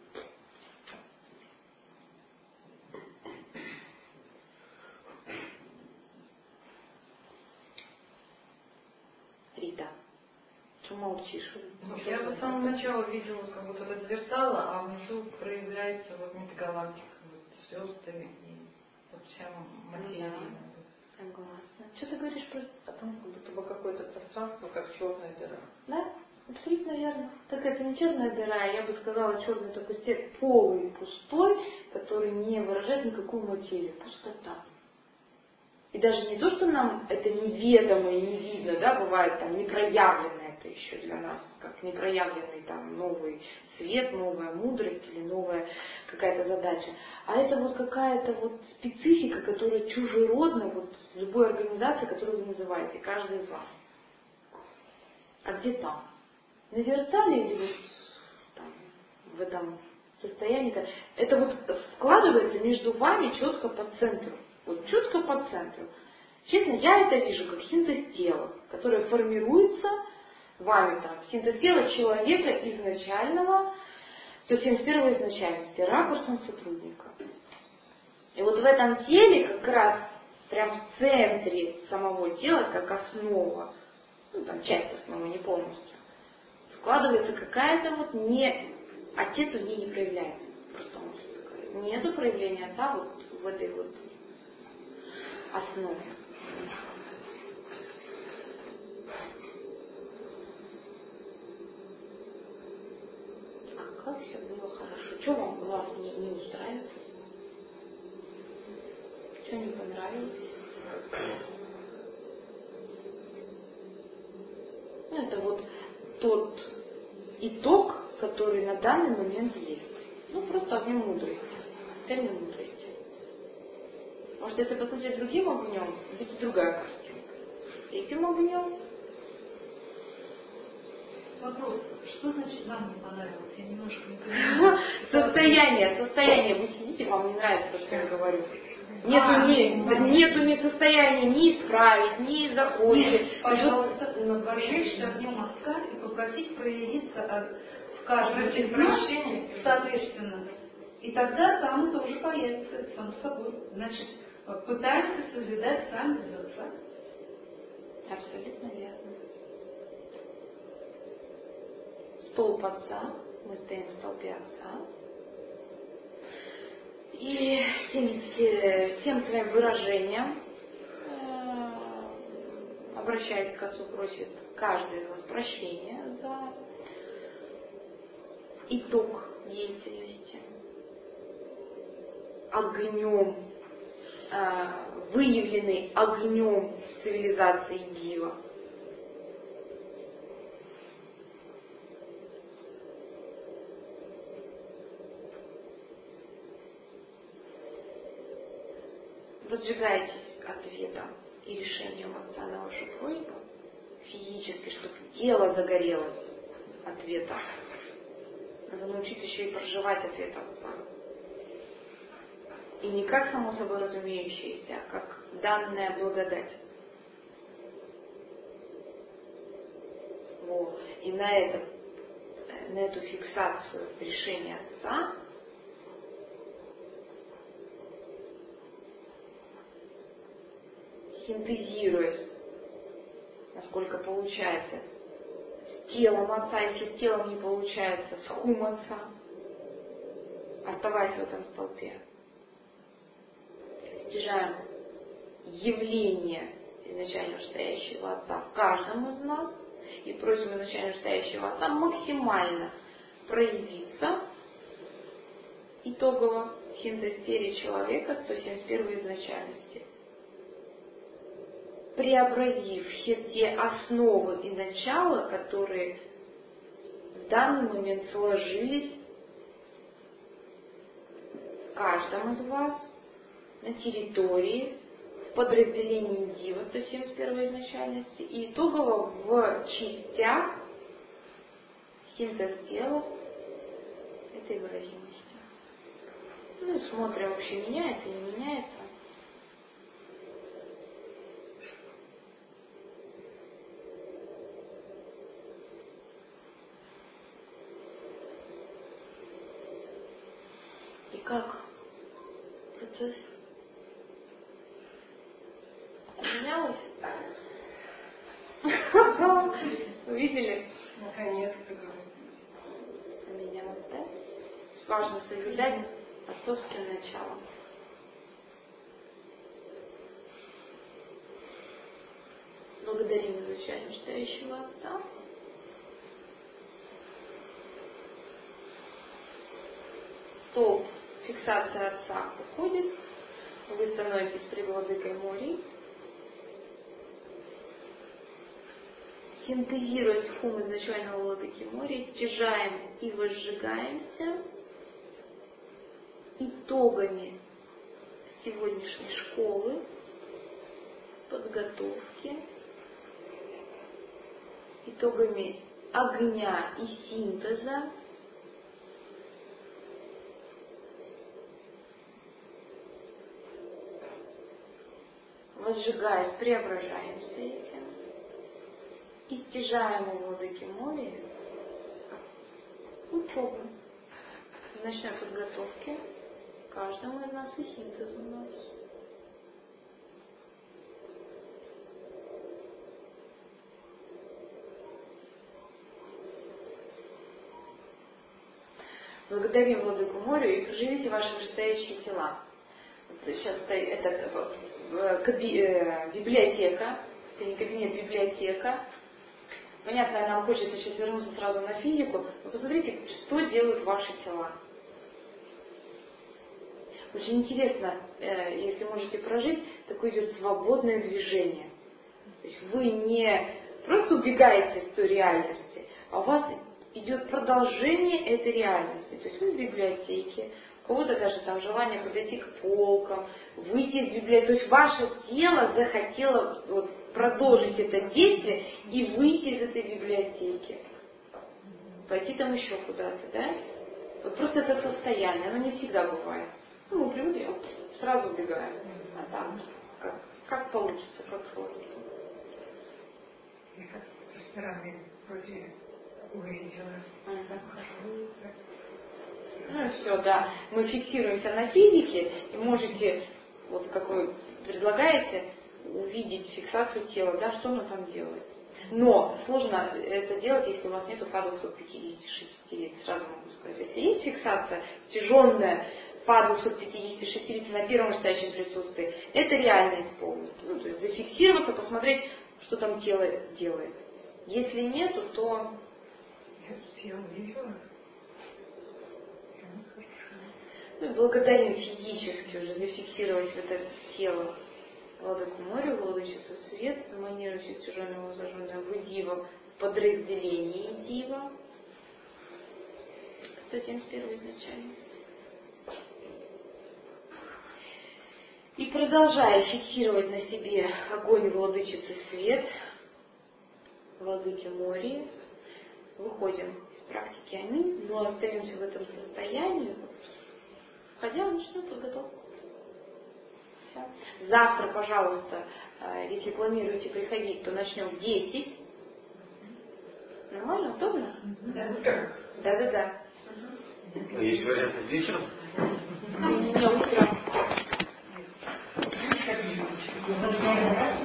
Рита, что молчишь? Ну, я вот с самого начала видела как будто это зеркало, а внизу проявляется вот метагалактика, вот звезды и вот вся материя. Согласна. Что ты говоришь про... А там как будто бы какое-то пространство, как черная дыра. Да? Абсолютно верно. Так это не черная дыра, я бы сказала, черный такой стек полый, пустой, который не выражает никакую материю. Пустота. И даже не то, что нам это неведомо и не видно, да, бывает там непроявлено это еще для нас, как непроявленный там новый свет, новая мудрость или новая какая-то задача. А это вот какая-то вот специфика, которая чужеродна вот любой организации, которую вы называете, каждый из вас. А где там? На зеркале или вот там, в этом состоянии? Это вот складывается между вами четко по центру. Вот четко по центру. Честно, я это вижу как синтез тела, которое формируется вами там. Синтез тела человека изначального, сто семьдесят первой изначальности, ракурсом сотрудника. И вот в этом теле как раз прям в центре самого тела, как основа, ну там часть основы, не полностью, складывается какая-то вот не... Отец в ней не проявляется. Просто он сказать. Нету проявления отца вот в этой вот основе. А как все было хорошо? Что вам вас не, не устраивает? Что не понравилось? Ну, это вот тот итог, который на данный момент есть. Ну, просто огнем мудрости. Цельной мудрости. Может, если посмотреть другим огнем, будет другая картинка. Этим огнем. Вопрос, что значит вам не понравилось? Я немножко не понимаю. Состояние, состояние. Вы сидите, вам не нравится то, что я говорю. Нету, а, ни, да. нету ни состояния ни исправить, ни закончить. Пожалуйста, зажечься огнем отца и попросить проявиться в каждом из прощений соответственно. И тогда там это уже появится сам собой. Значит, пытаемся созидать сами без отца. Абсолютно верно. Столб отца, мы стоим в столбе отца. И всем, всем своим выражением, э, обращаясь к Отцу, просит каждый из вас прощения за итог деятельности. Огнем, э, выявленный огнем цивилизации Дива. Возжигаетесь ответом и решением Отца на вашу просьбу физически, чтобы тело загорелось ответом. Надо научиться еще и проживать ответ Отца. И не как само собой разумеющееся, а как данная благодать. Во. И на, это, на эту фиксацию решения Отца синтезируясь, насколько получается, с телом Отца, если с телом не получается, с хум Отца, оставаясь в этом столпе, стяжаем явление изначально вышестоящего Отца в каждом из нас и просим изначально вышестоящего Отца максимально проявиться итогово в хинтостере человека сто семьдесят первой изначальности, преобразив все те основы и начала, которые в данный момент сложились в каждом из вас на территории, в подразделении Дива сто семьдесят первой изначальности и итогово в частях синтез тела этой выразимости. Ну и смотрим, вообще меняется, не меняется. И как процесс поменялось? Увидели? Наконец-то. Поменялось, да? Важно созидать отцовским началом. Благодарим изначально стоящего Отца. Столб, фиксация Отца уходит, вы становитесь пред владыкой морей. Синтезируя хум изначального владыки морей, стяжаем и возжигаемся итогами сегодняшней школы, подготовки, итогами огня и синтеза, возжигаясь, преображаемся этим и стяжаем у владыки моря учебу в ночной подготовке каждому из нас и синтез у нас. Благодарим Владыку морю и проживите ваши вышестоящие тела. Вот сейчас стоит это, библиотека, это не кабинет, библиотека. Понятно, нам хочется сейчас вернуться сразу на физику, но посмотрите, что делают ваши тела. Очень интересно, если можете прожить, такое идет свободное движение. То есть вы не просто убегаете из той реальности, а у вас идет продолжение этой реальности. То есть вы в библиотеке, у кого-то даже там желание подойти к полкам, выйти из библиотеки. То есть ваше тело захотело вот, продолжить это действие и выйти из этой библиотеки. Пойти там еще куда-то, да? Вот просто это состояние, оно не всегда бывает. Ну, мы привыкли, сразу убегаем. А там как, как получится, как сложится. Я как со стороны вроде увидела. Ну и все, да. Мы фиксируемся на физике, и можете, вот как вы предлагаете, увидеть фиксацию тела, да, что оно там делает. Но сложно это делать, если у вас нет по двухсот пятидесяти шести лет. Сразу могу сказать, если есть фиксация тяжелая по двухсот пятидесяти шести лет на первом стоящем присутствии, это реально исполнить. Ну, то есть зафиксироваться, посмотреть, что там тело делает. Если нету, то... Я увидела. Ну, благодарим физически уже зафиксировать в это тело Владыку моря, Владычицу свет, эманирующий стяженного зажженного в Дива, в подразделении Дива. сто семьдесят первая изначальность. И продолжая фиксировать на себе огонь Владычицы свет, Владыки моря, выходим из практики аминь, но остаемся в этом состоянии, входя в ночную подготовку. Все. Завтра, пожалуйста, если планируете приходить, то начнем в десять. Нормально? Удобно? Да. Да-да-да. А есть варианты вечером?